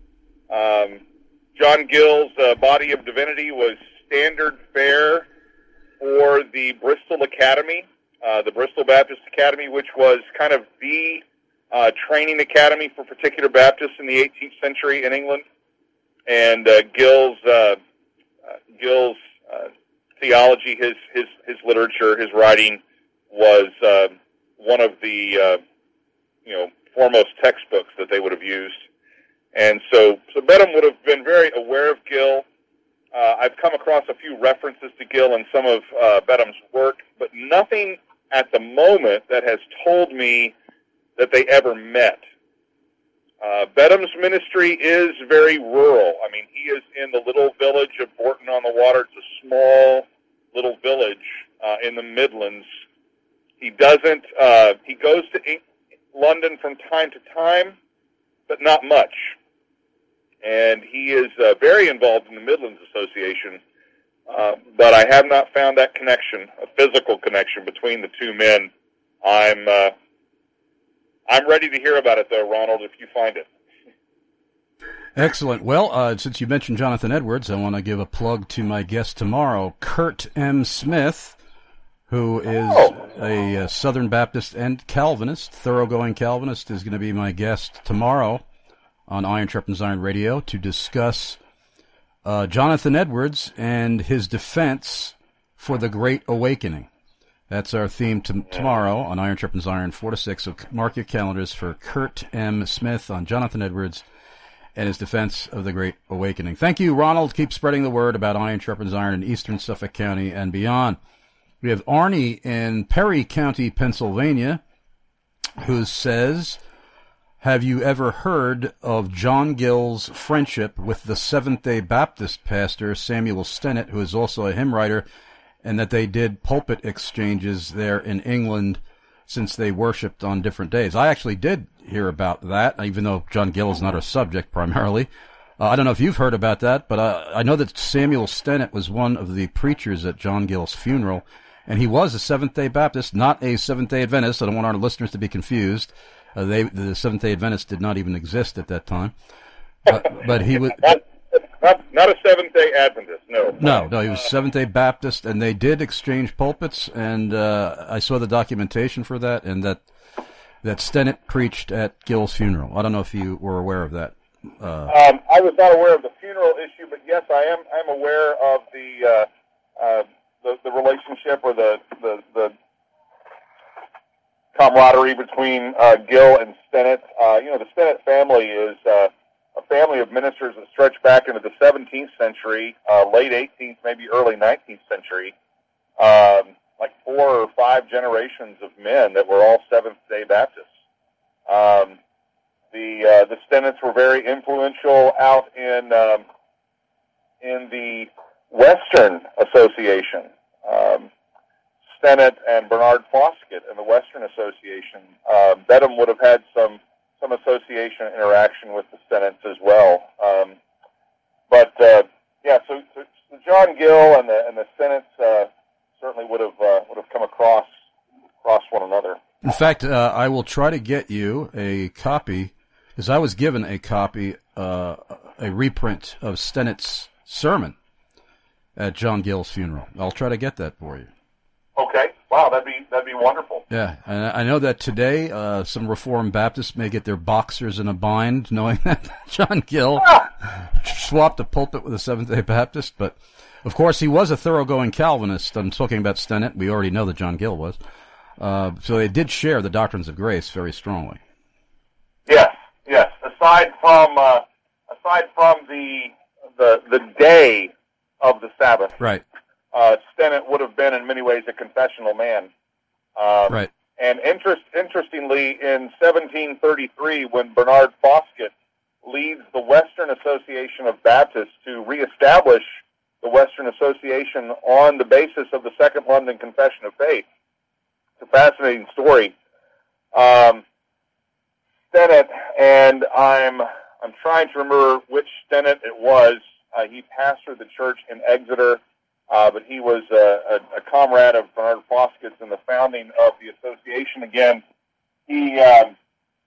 Um, John Gill's uh, Body of Divinity was standard fare for the Bristol Academy, uh, the Bristol Baptist Academy, which was kind of the uh, training academy for particular Baptists in the eighteenth century in England. And uh, Gill's uh, uh, Gill's uh, theology, his his his literature, his writing was uh, one of the uh, you know foremost textbooks that they would have used. And so, so Benham would have been very aware of Gill. Uh, I've come across a few references to Gill in some of uh, Benham's work, but nothing at the moment that has told me that they ever met. Uh, Benham's ministry is very rural. I mean, he is in the little village of Bourton-on-the-Water. It's a small little village uh, in the Midlands. He doesn't, uh, he goes to London from time to time, but not much. And he is uh, very involved in the Midlands Association, uh, but I have not found that connection, a physical connection between the two men. I'm uh, I'm ready to hear about it, though, Ronald, if you find it. Excellent. Well, uh, since you mentioned Jonathan Edwards, I want to give a plug to my guest tomorrow, Kurt M. Smith, who is oh. a, a Southern Baptist and Calvinist, thoroughgoing Calvinist, is going to be my guest tomorrow on Iron Sharpens Iron Radio to discuss uh, Jonathan Edwards and his defense for the Great Awakening. That's our theme to tomorrow on Iron Sharpens Iron, four to six. So mark your calendars for Kurt M. Smith on Jonathan Edwards and his defense of the Great Awakening. Thank you, Ronald. Keep spreading the word about Iron Sharpens Iron in eastern Suffolk County and beyond. We have Arnie in Perry County, Pennsylvania, who says, have you ever heard of John Gill's friendship with the Seventh-day Baptist pastor Samuel Stennett, who is also a hymn writer, and that they did pulpit exchanges there in England since they worshipped on different days? I actually did hear about that, even though John Gill is not our subject primarily. Uh, I don't know if you've heard about that, but uh, I know that Samuel Stennett was one of the preachers at John Gill's funeral, and he was a Seventh-day Baptist, not a Seventh-day Adventist. I don't want our listeners to be confused. Uh, they, the Seventh-day Adventists did not even exist at that time. Uh, but he was... That, Not, not a Seventh-day Adventist, no. No, no, he was Seventh-day Baptist, and they did exchange pulpits, and uh, I saw the documentation for that, and that that Stennett preached at Gill's funeral. I don't know if you were aware of that. Uh, um, I was not aware of the funeral issue, but yes, I am. I'm aware of the uh, uh, the, the relationship or the the, the camaraderie between uh, Gill and Stennett. Uh, you know, the Stennett family is uh, a family of ministers that stretch back into the seventeenth century, uh, late eighteenth, maybe early nineteenth century. Um, like four or five generations of men that were all Seventh-day Baptists. Um, the uh, the Stennetts were very influential out in um, in the Western Association. Um, Stennett and Bernard Foskett in the Western Association. Uh, Bedham would have had some some association interaction with the Stennetts as well. Um, but uh, yeah, so, so, so John Gill and the and the Stennetts uh, certainly would have uh, would have come across across one another. In fact, uh, I will try to get you a copy, because I was given a copy, uh, a reprint of Stennett's sermon at John Gill's funeral. I'll try to get that for you. Okay. Wow, that'd be that'd be wonderful. Yeah, and I know that today uh, some Reformed Baptists may get their boxers in a bind, knowing that John Gill ah! swapped a pulpit with a Seventh-day Baptist. But of course, he was a thoroughgoing Calvinist. I'm talking about Stennett. We already know that John Gill was. Uh, so they did share the doctrines of grace very strongly. Yes, yes. Aside from uh, aside from the the the day of the Sabbath, right? Uh, Stennett would have been in many ways a confessional man. Um, right. And interest, interestingly, in seventeen thirty-three, when Bernard Foskett leads the Western Association of Baptists to reestablish the Western Association on the basis of the Second London Confession of Faith, it's a fascinating story. Um, Stennett, and I'm I'm trying to remember which Stennett it was. Uh, he pastored the church in Exeter. Uh, but he was a, a, a comrade of Bernard Foskett's in the founding of the association. Again, he um,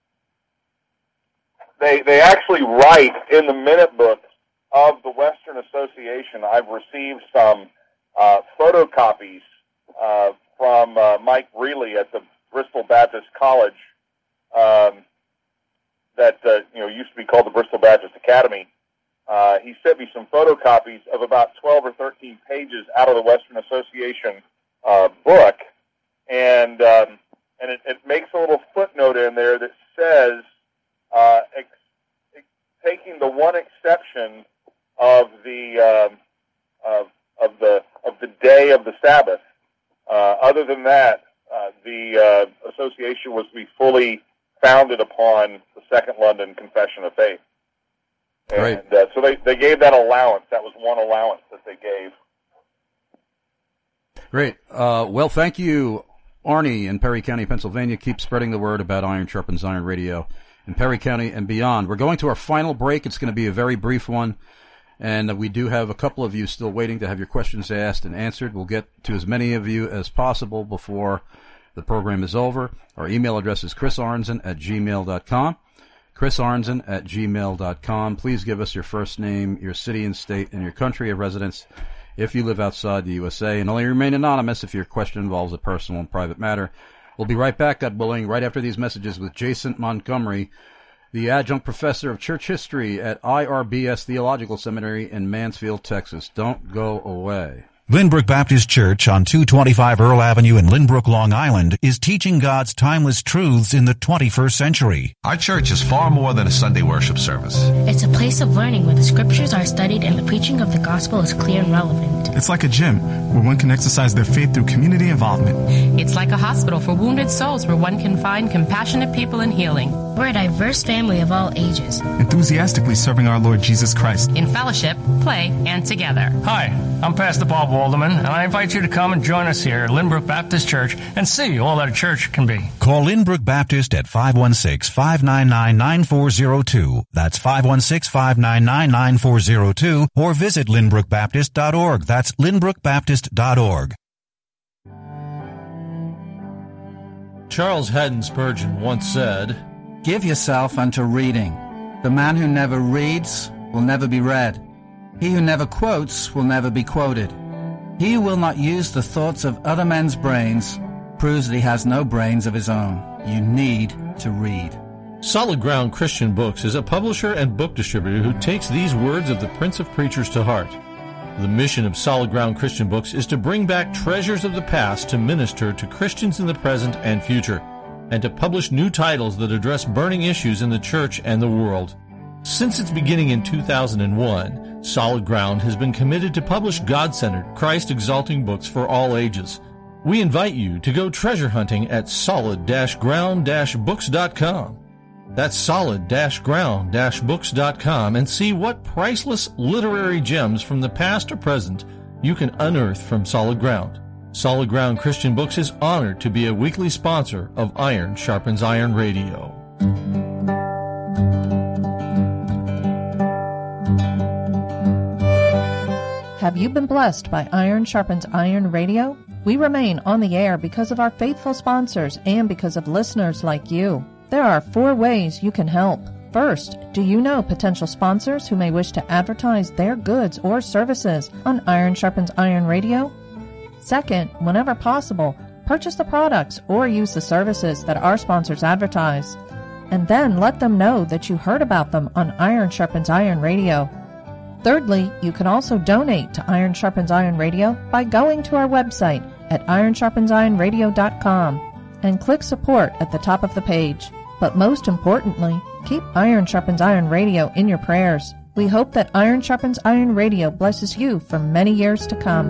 they they actually write in the minute book of the Western Association. I've received some uh, photocopies uh, from uh, Mike Greeley at the Bristol Baptist College um, that uh, you know used to be called the Bristol Baptist Academy. Uh, he sent me some photocopies of about twelve or thirteen pages out of the Western Association uh, book, and um, and it, it makes a little footnote in there that says, uh, ex- ex- taking the one exception of the um, of, of the of the day of the Sabbath. Uh, other than that, uh, the uh, association was to be fully founded upon the Second London Confession of Faith. And right. uh, so they, they gave that allowance. That was one allowance that they gave. Great. Uh, well, thank you, Arnie in Perry County, Pennsylvania. Keep spreading the word about Iron Sharpens Iron Radio in Perry County and beyond. We're going to our final break. It's going to be a very brief one, and we do have a couple of you still waiting to have your questions asked and answered. We'll get to as many of you as possible before the program is over. Our email address is chris arnzen at gmail dot com. chris arnzen at gmail dot com. Please give us your first name, your city and state, and your country of residence if you live outside the U S A, and only remain anonymous if your question involves a personal and private matter. We'll be right back, God willing, right after these messages with Jason Montgomery, the adjunct professor of church history at I R B S Theological Seminary in Mansfield, Texas. Don't go away. Lynbrook Baptist Church on two twenty-five Earl Avenue in Lynbrook, Long Island is teaching God's timeless truths in the twenty-first century. Our church is far more than a Sunday worship service. It's a place of learning where the scriptures are studied and the preaching of the gospel is clear and relevant. It's like a gym where one can exercise their faith through community involvement. It's like a hospital for wounded souls where one can find compassionate people and healing. We're a diverse family of all ages, enthusiastically serving our Lord Jesus Christ in fellowship, play, and together. Hi, I'm Pastor Bob Walderman, and I invite you to come and join us here at Lynbrook Baptist Church and see all that a church can be. Call Lynbrook Baptist at five one six, five nine nine, nine four zero two. That's five one six, five nine nine, nine four zero two, or visit lynbrook baptist dot org. That's lynbrook baptist dot org. Charles Haddon Spurgeon once said, "Give yourself unto reading. The man who never reads will never be read. He who never quotes will never be quoted. He who will not use the thoughts of other men's brains proves that he has no brains of his own. You need to read. Solid Ground Christian Books is a publisher and book distributor who takes these words of the Prince of Preachers to heart. The mission of Solid Ground Christian Books is to bring back treasures of the past to minister to Christians in the present and future, and to publish new titles that address burning issues in the church and the world. Since its beginning in two thousand one, Solid Ground has been committed to publish God-centered, Christ-exalting books for all ages. We invite you to go treasure hunting at solid ground books dot com. That's solid ground books dot com and see what priceless literary gems from the past or present you can unearth from Solid Ground. Solid Ground Christian Books is honored to be a weekly sponsor of Iron Sharpens Iron Radio. Have you been blessed by Iron Sharpens Iron Radio? We remain on the air because of our faithful sponsors and because of listeners like you. There are four ways you can help. First, do you know potential sponsors who may wish to advertise their goods or services on Iron Sharpens Iron Radio? Second, whenever possible, purchase the products or use the services that our sponsors advertise. And then let them know that you heard about them on Iron Sharpens Iron Radio. Thirdly, you can also donate to Iron Sharpens Iron Radio by going to our website at iron sharpens iron radio dot com and click support at the top of the page. But most importantly, keep Iron Sharpens Iron Radio in your prayers. We hope that Iron Sharpens Iron Radio blesses you for many years to come.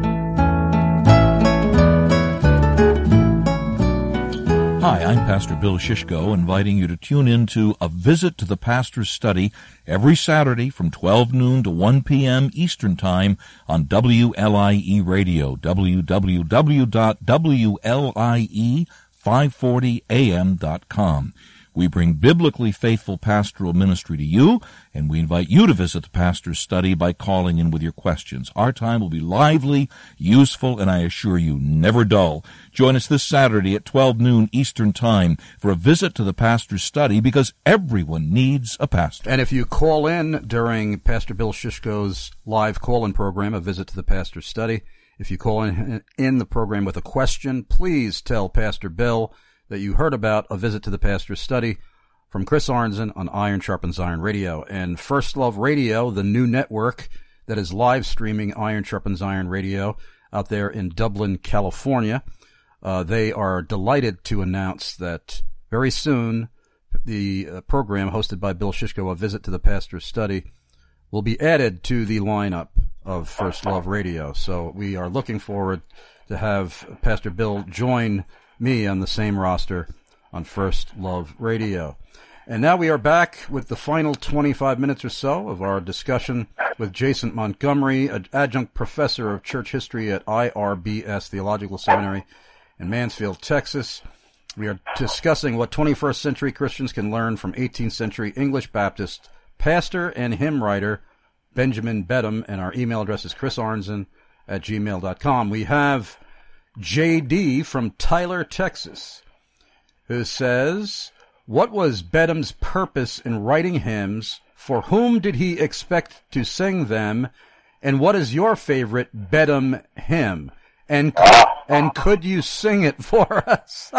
Hi, I'm Pastor Bill Shishko, inviting you to tune in to A Visit to the Pastor's Study every Saturday from twelve noon to one p.m. Eastern Time on W L I E Radio, w w w dot w l i e five forty a m dot com. We bring biblically faithful pastoral ministry to you, and we invite you to visit the Pastor's Study by calling in with your questions. Our time will be lively, useful, and I assure you, never dull. Join us this Saturday at twelve noon Eastern Time for a visit to the Pastor's Study, because everyone needs a pastor. And if you call in during Pastor Bill Shishko's live call-in program, A Visit to the Pastor's Study, if you call in, in the program with a question, please tell Pastor Bill that you heard about A Visit to the Pastor's Study from Chris Arnzen on Iron Sharpens Iron Radio. And First Love Radio, the new network that is live streaming Iron Sharpens Iron Radio out there in Dublin, California, uh, they are delighted to announce that very soon the uh, program hosted by Bill Shishko, A Visit to the Pastor's Study, will be added to the lineup of First Love Radio. So we are looking forward to have Pastor Bill join me on the same roster on First Love Radio. And now we are back with the final twenty-five minutes or so of our discussion with Jason Montgomery, an adjunct professor of church history at I R B S Theological Seminary in Mansfield, Texas. We are discussing what twenty-first century Christians can learn from eighteenth century English Baptist pastor and hymn writer Benjamin Bedham, and our email address is chrisarnzen at gmail dot com. We have J D from Tyler, Texas, who says, what was Bedham's purpose in writing hymns? For whom did he expect to sing them? And what is your favorite Bedham hymn? And, and could you sing it for us?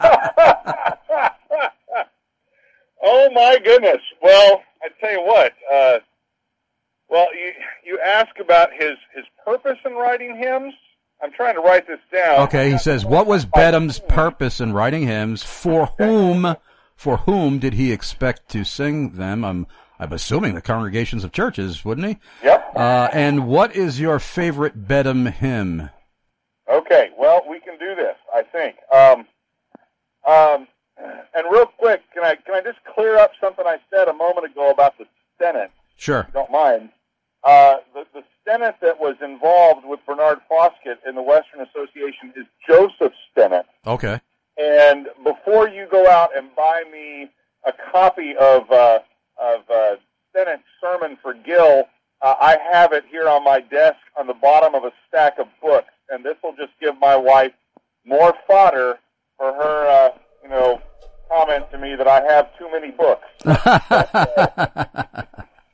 Oh, my goodness. Well, I tell you what, uh, well, you, you ask about his, his purpose in writing hymns. I'm trying to write this down. Okay, he says, what was Bedham's purpose in writing hymns? For whom, for whom did he expect to sing them? I'm, I'm assuming the congregations of churches, wouldn't he? Yep. Uh, and what is your favorite Bedham hymn? Okay, well, we can do this, I think. Um, um, and real quick, can I can I just clear up something I said a moment ago about the Senate? Sure. If you don't mind. Uh, the, the Stennett that was involved with Bernard Foskett in the Western Association is Joseph Stennett. Okay. And before you go out and buy me a copy of uh, of uh, Stennett's Sermon for Gill, uh, I have it here on my desk on the bottom of a stack of books, and this will just give my wife more fodder for her, uh, you know, comment to me that I have too many books.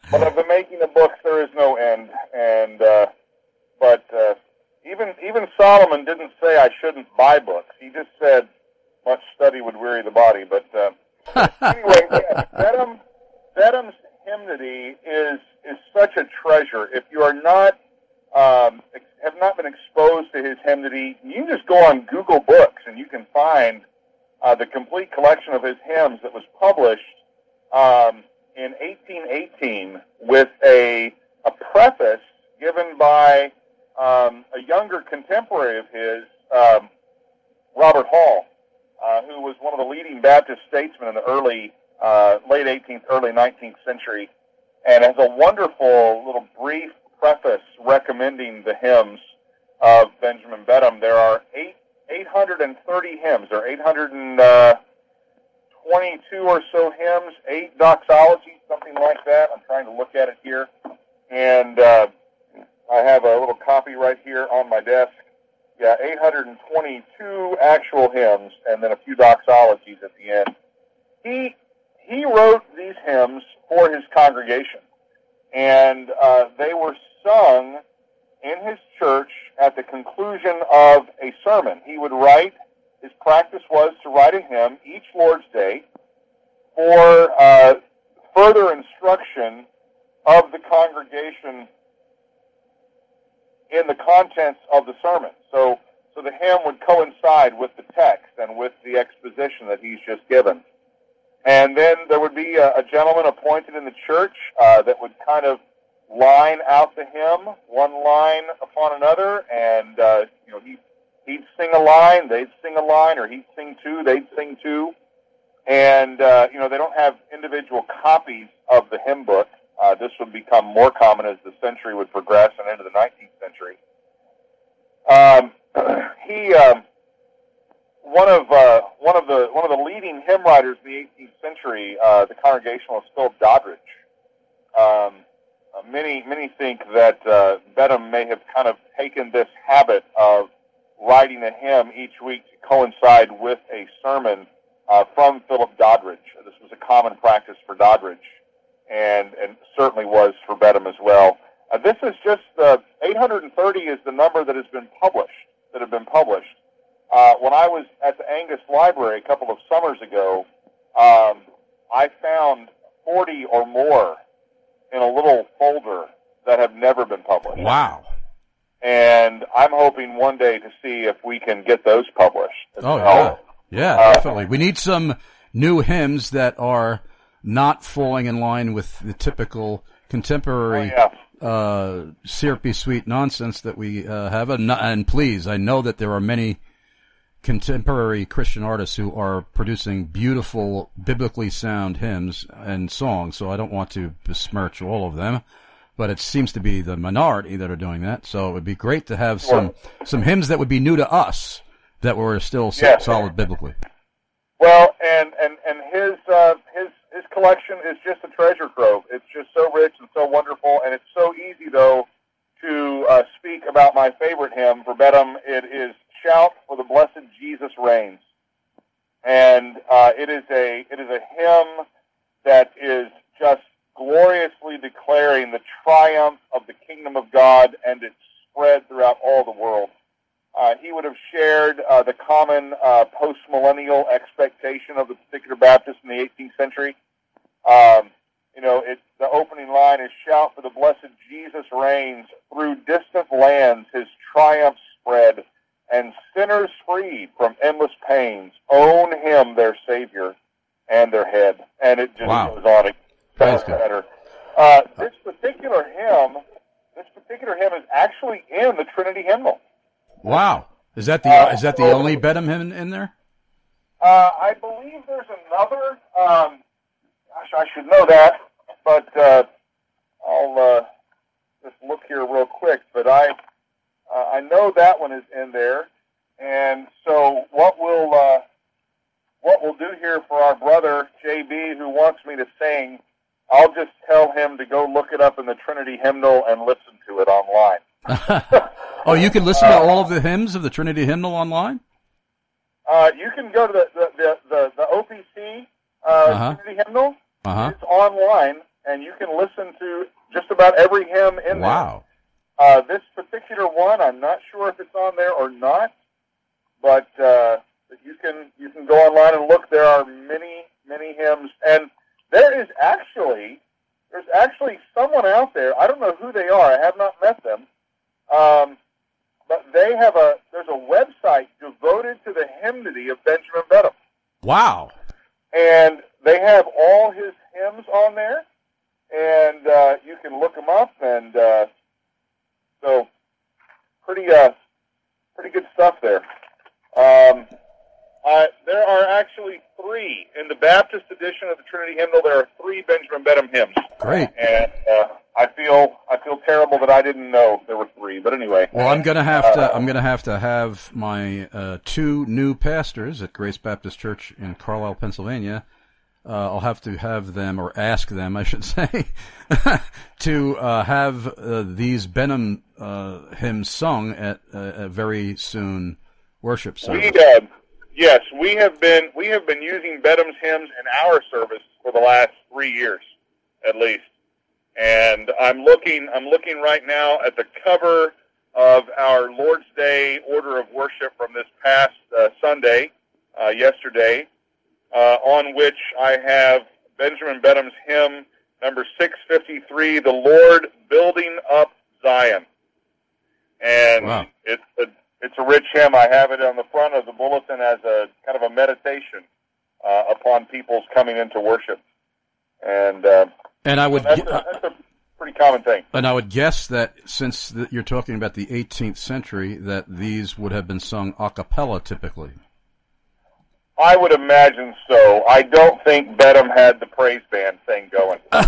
But of the making of books, there is no end. And uh, but uh, even even Solomon didn't say I shouldn't buy books. He just said much study would weary the body. But uh, anyway, yeah, Bedham, Bedham's hymnody is is such a treasure. If you are not um, have not been exposed to his hymnody, you can just go on Google Books and you can find uh, the complete collection of his hymns that was published um, in eighteen eighteen with a a preface given by um, a younger contemporary of his, um, Robert Hall, uh, who was one of the leading Baptist statesmen in the early uh, late eighteenth, early nineteenth century, and has a wonderful little brief preface recommending the hymns of Benjamin Bedham. There are eight, eight hundred thirty hymns. There are eight hundred twenty-two or so hymns, eight doxologies, something like that. I'm trying to look at it here. And uh, I have a little copy right here on my desk. Yeah, eight hundred twenty-two actual hymns and then a few doxologies at the end. He he wrote these hymns for his congregation, and uh, they were sung in his church at the conclusion of a sermon. He would write, his practice was to write a hymn each Lord's Day for uh, further instruction of the congregation in the contents of the sermon. So, so the hymn would coincide with the text and with the exposition that he's just given. And then there would be a, a gentleman appointed in the church uh, that would kind of line out the hymn, one line upon another, and uh, you know he he'd sing a line, they'd sing a line, or he'd sing two, they'd sing two, and uh, you know they don't have individual copies of the hymn book. Uh, this would become more common as the century would progress and into the nineteenth century. Um, he um, one of uh, one of the one of the leading hymn writers in the eighteenth century, uh, the Congregationalist Philip Doddridge. Um, uh, many many think that uh, Bedham may have kind of taken this habit of writing a hymn each week to coincide with a sermon uh, from Philip Doddridge. This was a common practice for Doddridge, and and certainly was for Bedham as well. Uh, this is just uh, eight hundred thirty is the number that has been published. That have been published. Uh, when I was at the Angus Library a couple of summers ago, um, I found forty or more in a little folder that have never been published. Wow. And I'm hoping one day to see if we can get those published as Oh, well. yeah. Yeah, Uh, definitely. We need some new hymns that are not falling in line with the typical contemporary Oh, uh, syrupy sweet nonsense that we uh, have. And, and please, I know that there are many contemporary Christian artists who are producing beautiful, biblically sound hymns and songs, so I don't want to besmirch all of them, but it seems to be the minority that are doing that, so it would be great to have some, some hymns that would be new to us, that were still so, Yes. solid biblically. Well, and, and, and his, uh, his, his collection is just a treasure trove. It's just so rich and so wonderful, and it's so easy, though, to uh, speak about my favorite hymn for Bedham. It is Shout for the Blessed Jesus Reigns. And uh, it is a it is a hymn that is just gloriously declaring the triumph of the kingdom of God and its spread throughout all the world. Uh, he would have shared uh, the common uh, post-millennial expectation of the particular Baptist in the eighteenth century. Um, you know, it, the opening line is, "Shout for the blessed Jesus reigns, through distant lands his triumph spread, and sinners freed from endless pains own him their Savior and their head." And it just Wow. goes on. It That's goes good. better. Uh, this particular hymn, this particular hymn is actually in the Trinity hymnal. Wow. Is that the, Uh, is that the only Bedham hymn in there? Uh, I believe there's another. Um, gosh, I should know that, but uh, I'll uh, just look here real quick. But I, uh, I know that one is in there, and so what we'll uh, what we'll do here for our brother J B, who wants me to sing, I'll just tell him to go look it up in the Trinity hymnal and listen to it online. Oh, you can listen to all of the hymns of the Trinity hymnal online? Uh, you can go to the the the, the, the O P C uh, Uh-huh. Trinity hymnal. Uh-huh. It's online, and you can listen to just about every hymn in Wow. there. Uh, this particular one, I'm not sure if it's on there or not, but uh, you can you can go online and look. There are many, many hymns, and there is actually there's actually someone out there. I don't know who they are. I have not met them, um, but they have a there's a website devoted to the hymnody of Benjamin Bedham. Wow. And they have all his hymns on there, and uh, you can look them up, and uh, so pretty uh, pretty good stuff there. Um, uh, there are actually three in the Baptist edition of the Trinity Hymnal. There are three Benjamin Bedham hymns. Great. And uh, I feel I feel terrible that I didn't know there were three. But anyway. Well, I'm gonna have to. Uh, I'm gonna have to have my uh, two new pastors at Grace Baptist Church in Carlisle, Pennsylvania. Uh, I'll have to have them, or ask them, I should say, to uh, have uh, these Benham uh, hymns sung at uh, a very soon worship service. We, uh, yes, we have been we have been using Bedham's hymns in our service for the last three years, at least. And I'm looking I'm looking right now at the cover of our Lord's Day order of worship from this past uh, Sunday, uh, yesterday. Uh, on which I have Benjamin Bedham's hymn number six fifty-three, "The Lord Building Up Zion." And wow. it's a it's a rich hymn. I have it on the front of the bulletin as a kind of a meditation uh, upon people's coming into worship. And uh, and I would that's, a, that's a pretty common thing. And I would guess that since the, you're talking about the eighteenth century, that these would have been sung a cappella typically. I would imagine so. I don't think Bedham had the praise band thing going. Well,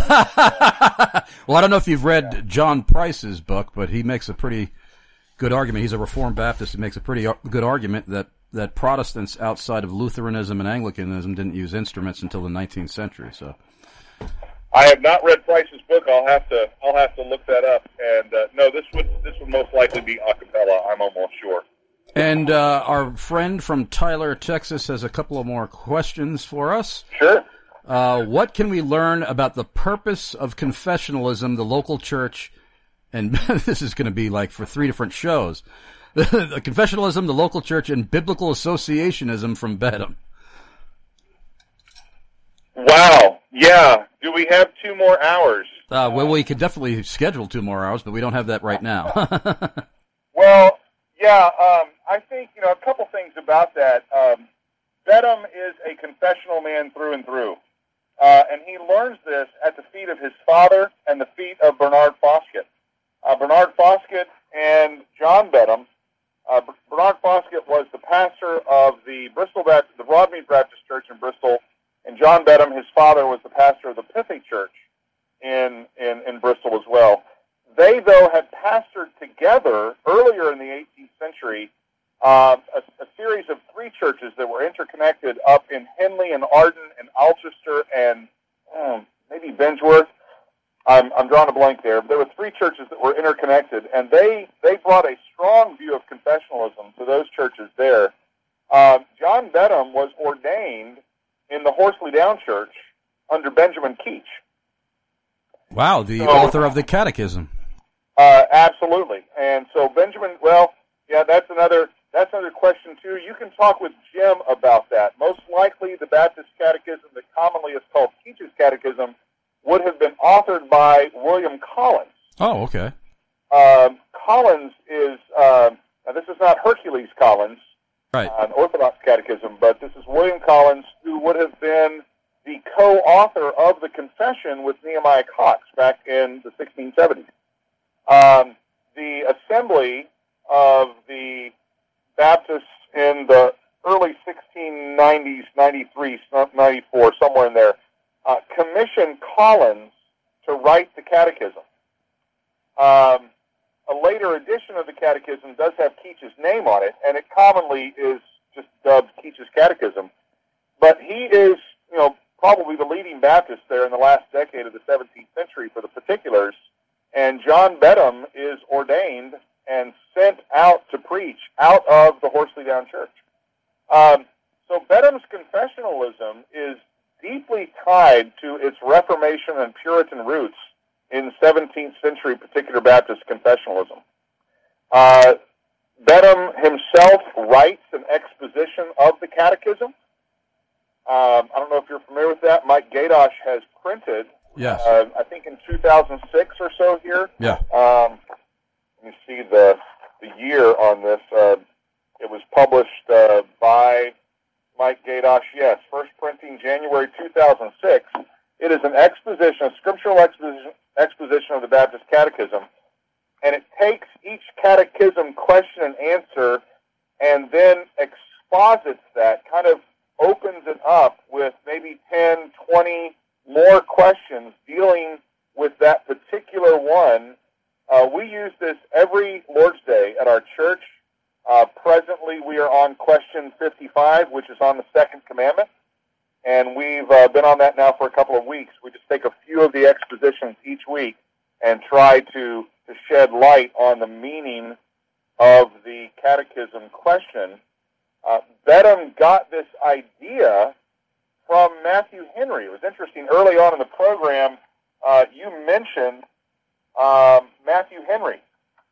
I don't know if you've read John Price's book, but he makes a pretty good argument. He's a Reformed Baptist. He makes a pretty good argument that, that Protestants outside of Lutheranism and Anglicanism didn't use instruments until the nineteenth century. So, I have not read Price's book. I'll have to I'll have to look that up. And uh, no, this would this would most likely be a cappella. I'm almost sure. And uh, our friend from Tyler, Texas, has a couple of more questions for us. Sure. Uh, what can we learn about the purpose of confessionalism, the local church, and this is going to be like for three different shows, the, the confessionalism, the local church, and biblical associationism from Bedham? Wow. Yeah. Do we have two more hours? Uh, well, we could definitely schedule two more hours, but we don't have that right now. Well, yeah, um, I think, you know, a couple things about that. Um, Bedham is a confessional man through and through, uh, and he learns this at the feet of his father and the feet of Bernard Foskett. Uh, Bernard Foskett and John Bedham. Uh, Bernard Foskett was the pastor of the Bristol Baptist, the Broadmead Baptist Church in Bristol, and John Bedham, his father, was the pastor of the Pythic Church in, in, in Bristol as well. They, though, had pastored together earlier in the eighteenth century uh, a, a series of three churches that were interconnected up in Henley and Arden and Alchester and um, maybe Bengeworth. I'm, I'm drawing a blank there. But there were three churches that were interconnected, and they, they brought a strong view of confessionalism to those churches there. Uh, John Bedham was ordained in the Horsley Down Church under Benjamin Keach. Wow, the so, author of the Catechism. Uh, absolutely. And so Benjamin, well, yeah, that's another that's another question, too. You can talk with Jim about that. Most likely the Baptist Catechism that commonly is called Keach's Catechism would have been authored by William Collins. Oh, okay. Um, Collins is, uh, now this is not Hercules Collins, right. uh, an Orthodox Catechism, but this is William Collins, who would have been the co-author of the Confession with Nehemiah Cox back in the sixteen seventies. Um, the assembly of the Baptists in the early sixteen nineties, ninety-three, ninety-four, somewhere in there, uh, commissioned Collins to write the Catechism. Um, a later edition of the Catechism does have Keach's name on it, and it commonly is just dubbed Keach's Catechism. But he is, you know, probably the leading Baptist there in the last decade of the seventeenth century for the particulars. And John Bedham is ordained and sent out to preach out of the Horsley Down Church. Um, so Bedham's confessionalism is deeply tied to its Reformation and Puritan roots in seventeenth century particular Baptist confessionalism. Uh, Bedham himself writes an exposition of the Catechism. Um, I don't know if you're familiar with that. Mike Gadosh has printed, yes. uh, I think in two thousand six or so here. Yeah. Um, let me see the the year on this. Uh, it was published uh, by Mike Gadosh, yes. First printing January two thousand six. It is an exposition, a scriptural exposition, exposition of the Baptist Catechism, and it takes each catechism question and answer and then exposits that, kind of opens it up with maybe ten, twenty more questions dealing with that particular one. Uh, we use this every Lord's Day at our church. Uh, presently, we are on question fifty-five, which is on the second commandment, and we've uh, been on that now for a couple of weeks. We just take a few of the expositions each week and try to, to shed light on the meaning of the catechism question. Uh, Bedham got this idea from Matthew Henry. It was interesting. Early on in the program, uh, you mentioned um, Matthew Henry.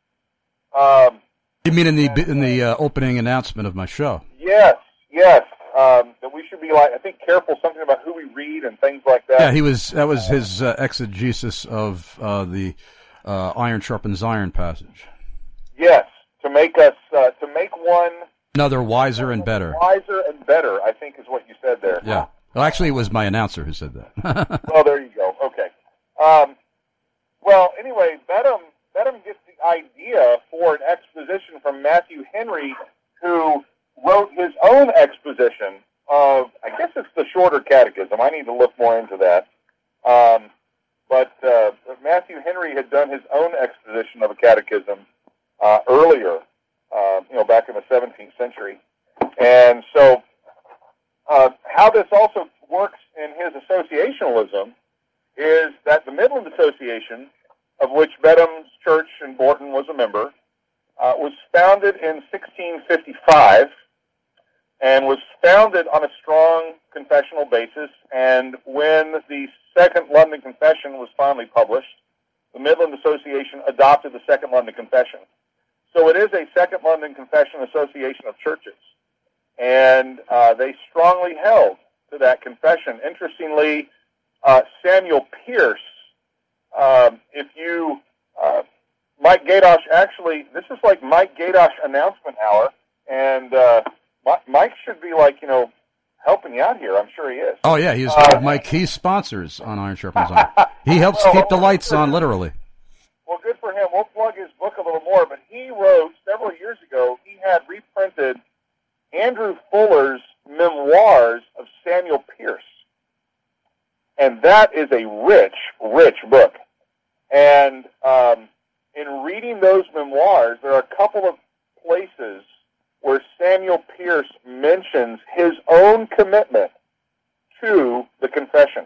Um, You mean in the in the uh, opening announcement of my show? Yes, yes. Um, that we should be like, I think, careful something about who we read and things like that. Yeah, he was. That was his uh, exegesis of uh, the uh, iron sharpens iron passage. Yes, to make us uh, to make one Another wiser and better. wiser and better, I think, is what you said there. Yeah. Well, actually, it was my announcer who said that. Well, there you go. Okay. Um, well, anyway, Bedham Bedham gets the idea for an exposition from Matthew Henry, who wrote his own exposition of, I guess it's the shorter catechism. I need to look more into that. Um, but uh, Matthew Henry had done his own exposition of a catechism uh, earlier, uh, you know, back in the seventeenth century. And so uh, how this also works in his associationalism is that the Midland Association, of which Bedham's church in Borton was a member, uh, was founded in sixteen fifty-five and was founded on a strong confessional basis. And when the Second London Confession was finally published, the Midland Association adopted the Second London Confession. So it is a Second London Confession association of churches. And uh, they strongly held to that confession. Interestingly, uh, Samuel Pierce, um, if you, uh, Mike Gadosh, actually, this is like Mike Gadosh announcement hour, and uh, Mike should be like, you know, helping you out here. I'm sure he is. Oh, yeah, he's uh, one of my key sponsors on Iron Sharpens Iron. He helps well, keep the lights on, literally. Well, good for him. We'll plug his book a little more, but he wrote, several years ago, he had reprinted Andrew Fuller's memoirs of Samuel Pierce. And that is a rich, rich book. And um, in reading those memoirs, there are a couple of places where Samuel Pierce mentions his own commitment to the confession.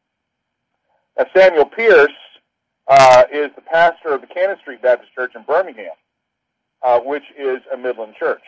Now, Samuel Pierce uh, is the pastor of the Cannon Street Baptist Church in Birmingham, uh, which is a Midland church.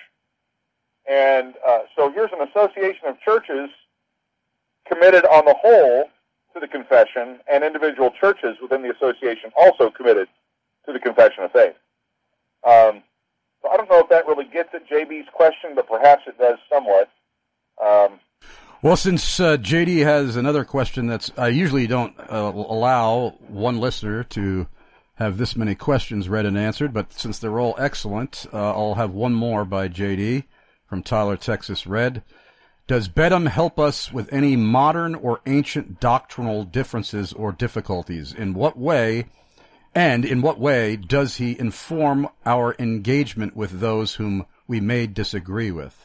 And uh, so here's an association of churches committed on the whole to the confession, and individual churches within the association also committed to the confession of faith. Um, so I don't know if that really gets at J B's question, but perhaps it does somewhat. Um, well, since uh, J D has another question that's, I usually don't uh, allow one listener to have this many questions read and answered, but since they're all excellent, uh, I'll have one more by J D from Tyler, Texas Red. Does Bedham help us with any modern or ancient doctrinal differences or difficulties? In what way, and in what way does he inform our engagement with those whom we may disagree with?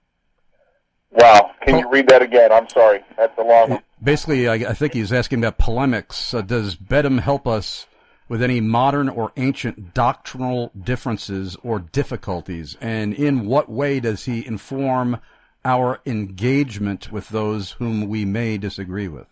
Wow. Can you read that again? I'm sorry. That's a long one. Basically, I, I think he's asking about polemics. Uh, does Bedham help us with any modern or ancient doctrinal differences or difficulties? And in what way does he inform our engagement with those whom we may disagree with?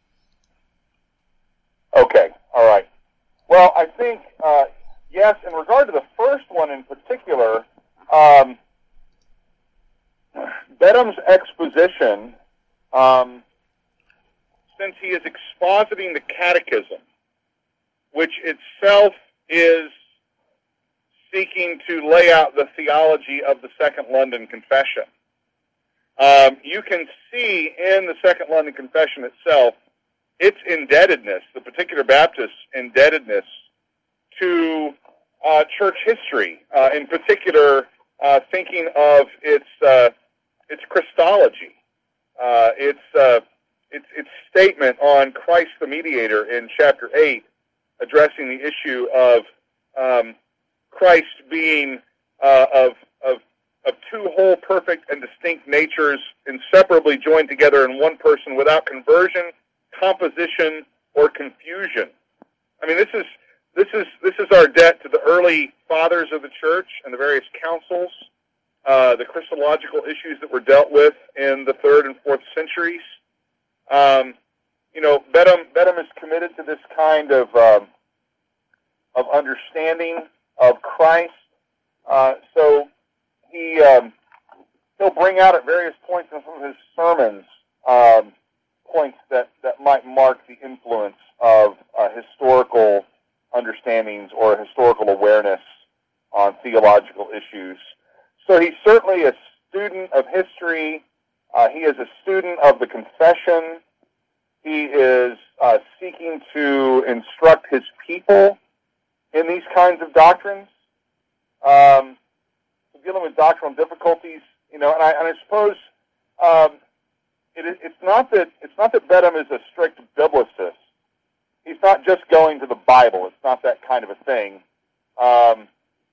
Okay, all right. Well, I think, uh, yes, in regard to the first one in particular, um, Bedham's exposition um, since he is expositing the Catechism, which itself is seeking to lay out the theology of the Second London Confession. Um, you can see in the Second London Confession itself its indebtedness, the particular Baptist indebtedness to uh, church history, uh, in particular uh, thinking of its uh, its Christology, uh, its, uh, its its statement on Christ the Mediator in chapter eight, addressing the issue of um, Christ being uh, of of of two whole, perfect, and distinct natures, inseparably joined together in one person, without conversion, composition, or confusion. I mean, this is this is this is our debt to the early fathers of the church and the various councils, uh, the Christological issues that were dealt with in the third and fourth centuries. Um, you know, Bedham Bedham is committed to this kind of um, of understanding of Christ. Uh, so he um, he'll bring out at various points in some of his sermons um, points that, that might mark the influence of uh, historical understandings or historical awareness on theological issues. So he's certainly a student of history. Uh, he is a student of the Confession. He is uh, seeking to instruct his people in these kinds of doctrines. Um, dealing with doctrinal difficulties, you know, and I, and I suppose um, it, it's not that it's not that Bedham is a strict biblicist. He's not just going to the Bible. It's not that kind of a thing. Um,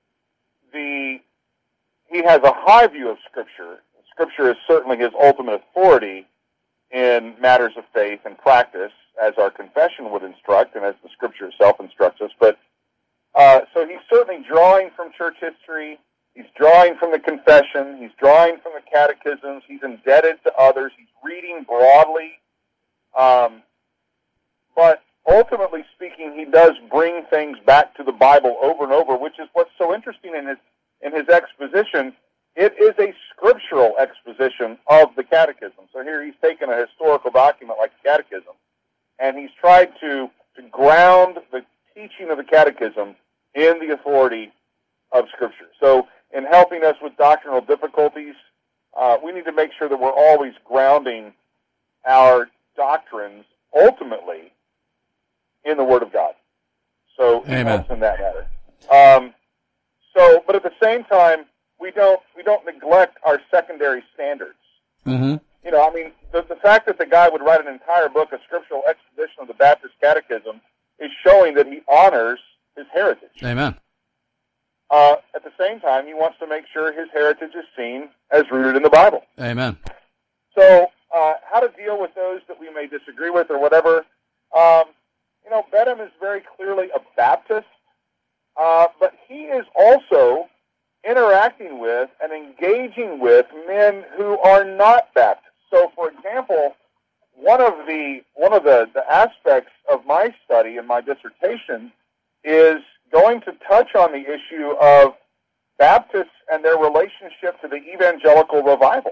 the he has a high view of Scripture. Scripture is certainly his ultimate authority in matters of faith and practice, as our confession would instruct, and as the Scripture itself instructs us. But uh, so he's certainly drawing from church history. He's drawing from the Confession. He's drawing from the catechisms. He's indebted to others. He's reading broadly. Um, but ultimately speaking, he does bring things back to the Bible over and over, which is what's so interesting in his in his exposition. It is a scriptural exposition of the catechism. So here he's taken a historical document like the catechism, and he's tried to, to ground the teaching of the catechism in the authority of Scripture. So in helping us with doctrinal difficulties, uh, we need to make sure that we're always grounding our doctrines ultimately in the Word of God. So Amen. In that matter. Um, so, but at the same time, we don't we don't neglect our secondary standards. Mm-hmm. You know, I mean, the, the fact that the guy would write an entire book, a scriptural exposition of the Baptist Catechism, is showing that he honors his heritage. Amen. Uh, at the same time, he wants to make sure his heritage is seen as rooted in the Bible. Amen. So, uh, how to deal with those that we may disagree with or whatever. Um, you know, Bedham is very clearly a Baptist, uh, but he is also interacting with and engaging with men who are not Baptists. So, for example, one of the one of the, the aspects of my study and my dissertation is going to touch on the issue of Baptists and their relationship to the evangelical revival.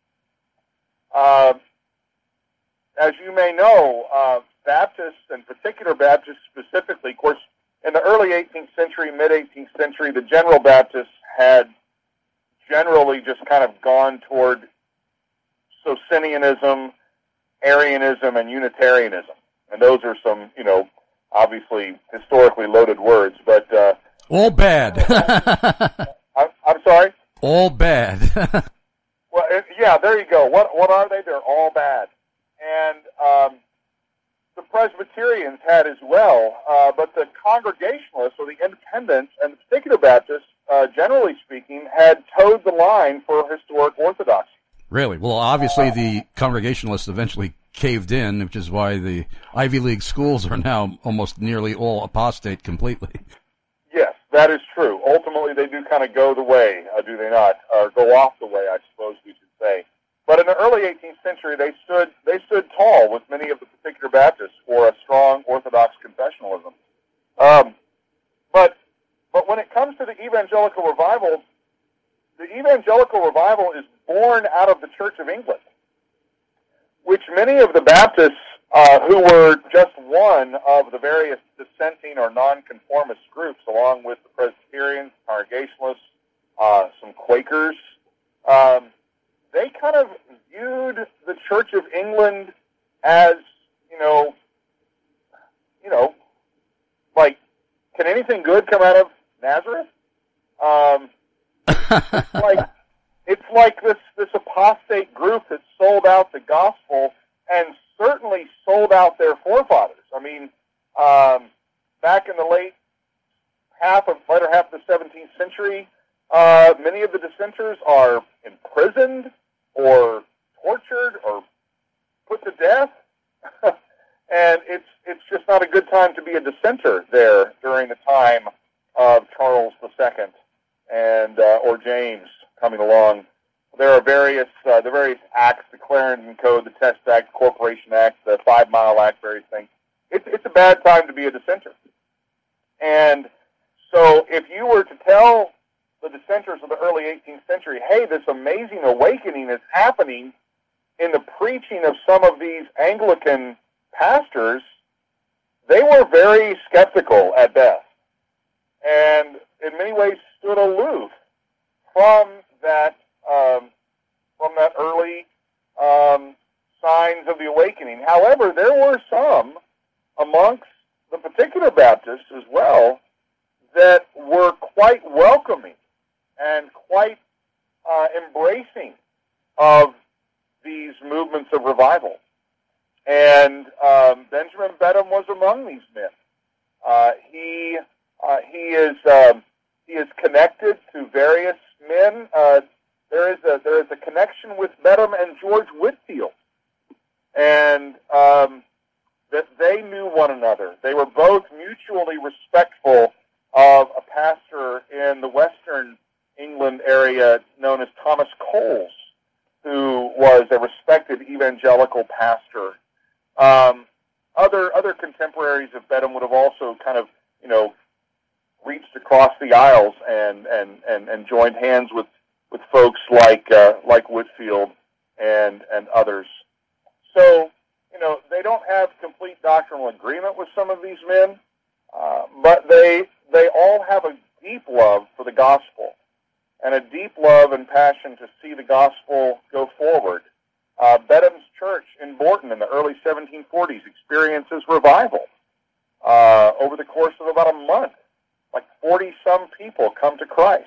Uh, as you may know, uh, Baptists, and particular Baptists specifically, of course, in the early eighteenth century, mid-eighteenth century, the general Baptists had generally just kind of gone toward Socinianism, Arianism, and Unitarianism. And those are some, you know, obviously historically loaded words, but... Uh, all bad. I'm, I'm sorry? All bad. Well, it, yeah, there you go. What what are they? They're all bad. And um, the Presbyterians had as well, uh, but the Congregationalists, or the Independents, and the particular Baptists, uh, generally speaking, had towed the line for historic orthodoxy. Really? Well, obviously the Congregationalists eventually caved in, which is why the Ivy League schools are now almost nearly all apostate completely. Yes, that is true. Ultimately, they do kind of go the way, uh, do they not? Or go off the way, I suppose we should say. But in the early eighteenth century, they stood they stood tall with many of the particular Baptists for a strong Orthodox confessionalism. Um, but but when it comes to the evangelical revival, the evangelical revival is born out of the Church of England, which many of the Baptists uh, who were just one of the various dissenting or nonconformist groups, along with the Presbyterians, Congregationalists, uh, some Quakers. Um, they kind of viewed the Church of England as, you know, you know, like, can anything good come out of Nazareth? Um, it's like it's like this this apostate group that sold out the gospel and certainly sold out their forefathers. I mean, um, back in the late half of later half of the seventeenth century, uh, many of the dissenters are imprisoned or tortured or put to death. And it's it's just not a good time to be a dissenter there during the time of Charles the Second and uh, or James coming along. There are various uh, the various acts, the Clarendon Code, the Test Act, the Corporation Act, the Five Mile Act, various things. It's it's a bad time to be a dissenter. And so, if you were to tell the dissenters of the early eighteenth century, "Hey, this amazing awakening is happening in the preaching of some of these Anglican pastors," they were very skeptical at best, and in many ways stood aloof from that um, from that early um, signs of the awakening. However, there were some amongst the particular Baptists as well that were quite welcoming and quite uh, embracing of these movements of revival. And um, Benjamin Beddome was among these men. Uh, he uh, he is um, he is connected to various men. Uh, there is a there is a connection with Beddome and George Whitefield, and um, that they knew one another. They were both mutually respectful of a pastor in the Western England area known as Thomas Coles, who was a respected evangelical pastor. Um, other other contemporaries of Beddome would have also kind of, you know, reached across the aisles and, and, and, and joined hands with, with folks like uh, like Whitefield and and others. So, you know, they don't have complete doctrinal agreement with some of these men, uh, but they they all have a deep love for the gospel and a deep love and passion to see the gospel go forward. Uh, Beddome's church in Bourton in the early seventeen forties experiences revival. Uh, over the course of about a month, like forty-some people come to Christ.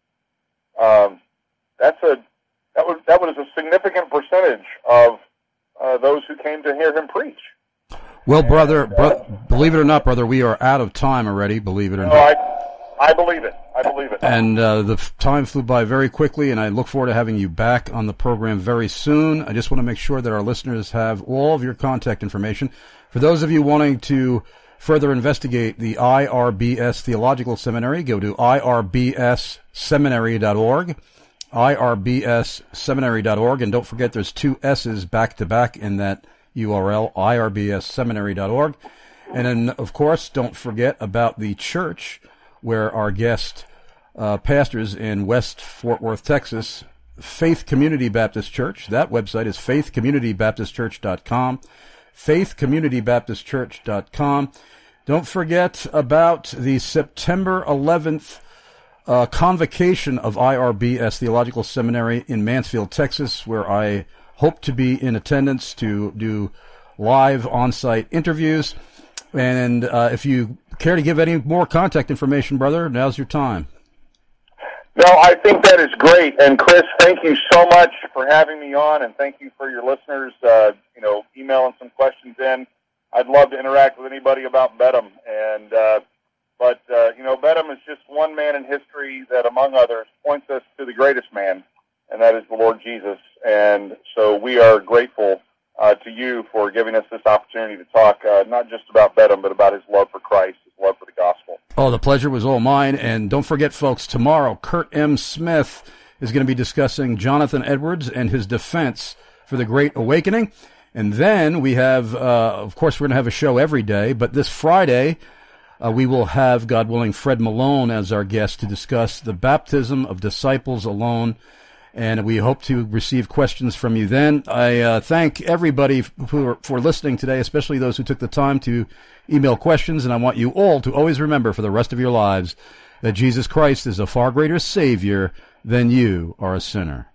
Um, that's a that was that was a significant percentage of uh, those who came to hear him preach. Well, brother, bro- believe it or not, brother, we are out of time already. Believe it or No, not. I, I believe it. I believe it. And uh, the f- time flew by very quickly, and I look forward to having you back on the program very soon. I just want to make sure that our listeners have all of your contact information. For those of you wanting to further investigate the I R B S Theological Seminary, go to I R B S seminary dot org, I R B S seminary dot org, and don't forget there's two S's back-to-back in that U R L, I R B S seminary dot org. And then, of course, don't forget about the church where our guest uh, pastors in West Fort Worth, Texas, Faith Community Baptist Church. That website is faith community baptist church dot com, faith community baptist church dot com. Don't forget about the September eleventh uh, convocation of I R B S Theological Seminary in Mansfield, Texas, where I hope to be in attendance to do live on-site interviews. And uh, if you care to give any more contact information, brother, now's your time. No, I think that is great. And Chris, thank you so much for having me on, and thank you for your listeners, uh, you know, emailing some questions in. I'd love to interact with anybody about Beddome. And, uh, but, uh, you know, Beddome is just one man in history that, among others, points us to the greatest man, and that is the Lord Jesus. And so we are grateful uh, to you for giving us this opportunity to talk uh, not just about Beddome, but about his love for Christ, his love for the gospel. Oh, the pleasure was all mine. And don't forget, folks, tomorrow, Kurt M. Smith is going to be discussing Jonathan Edwards and his defense for the Great Awakening. And then we have, uh, of course, we're going to have a show every day, but this Friday, uh, we will have, God willing, Fred Malone as our guest to discuss the baptism of disciples alone and we hope to receive questions from you then. I uh, thank everybody for, for listening today, especially those who took the time to email questions, and I want you all to always remember for the rest of your lives that Jesus Christ is a far greater Savior than you are a sinner.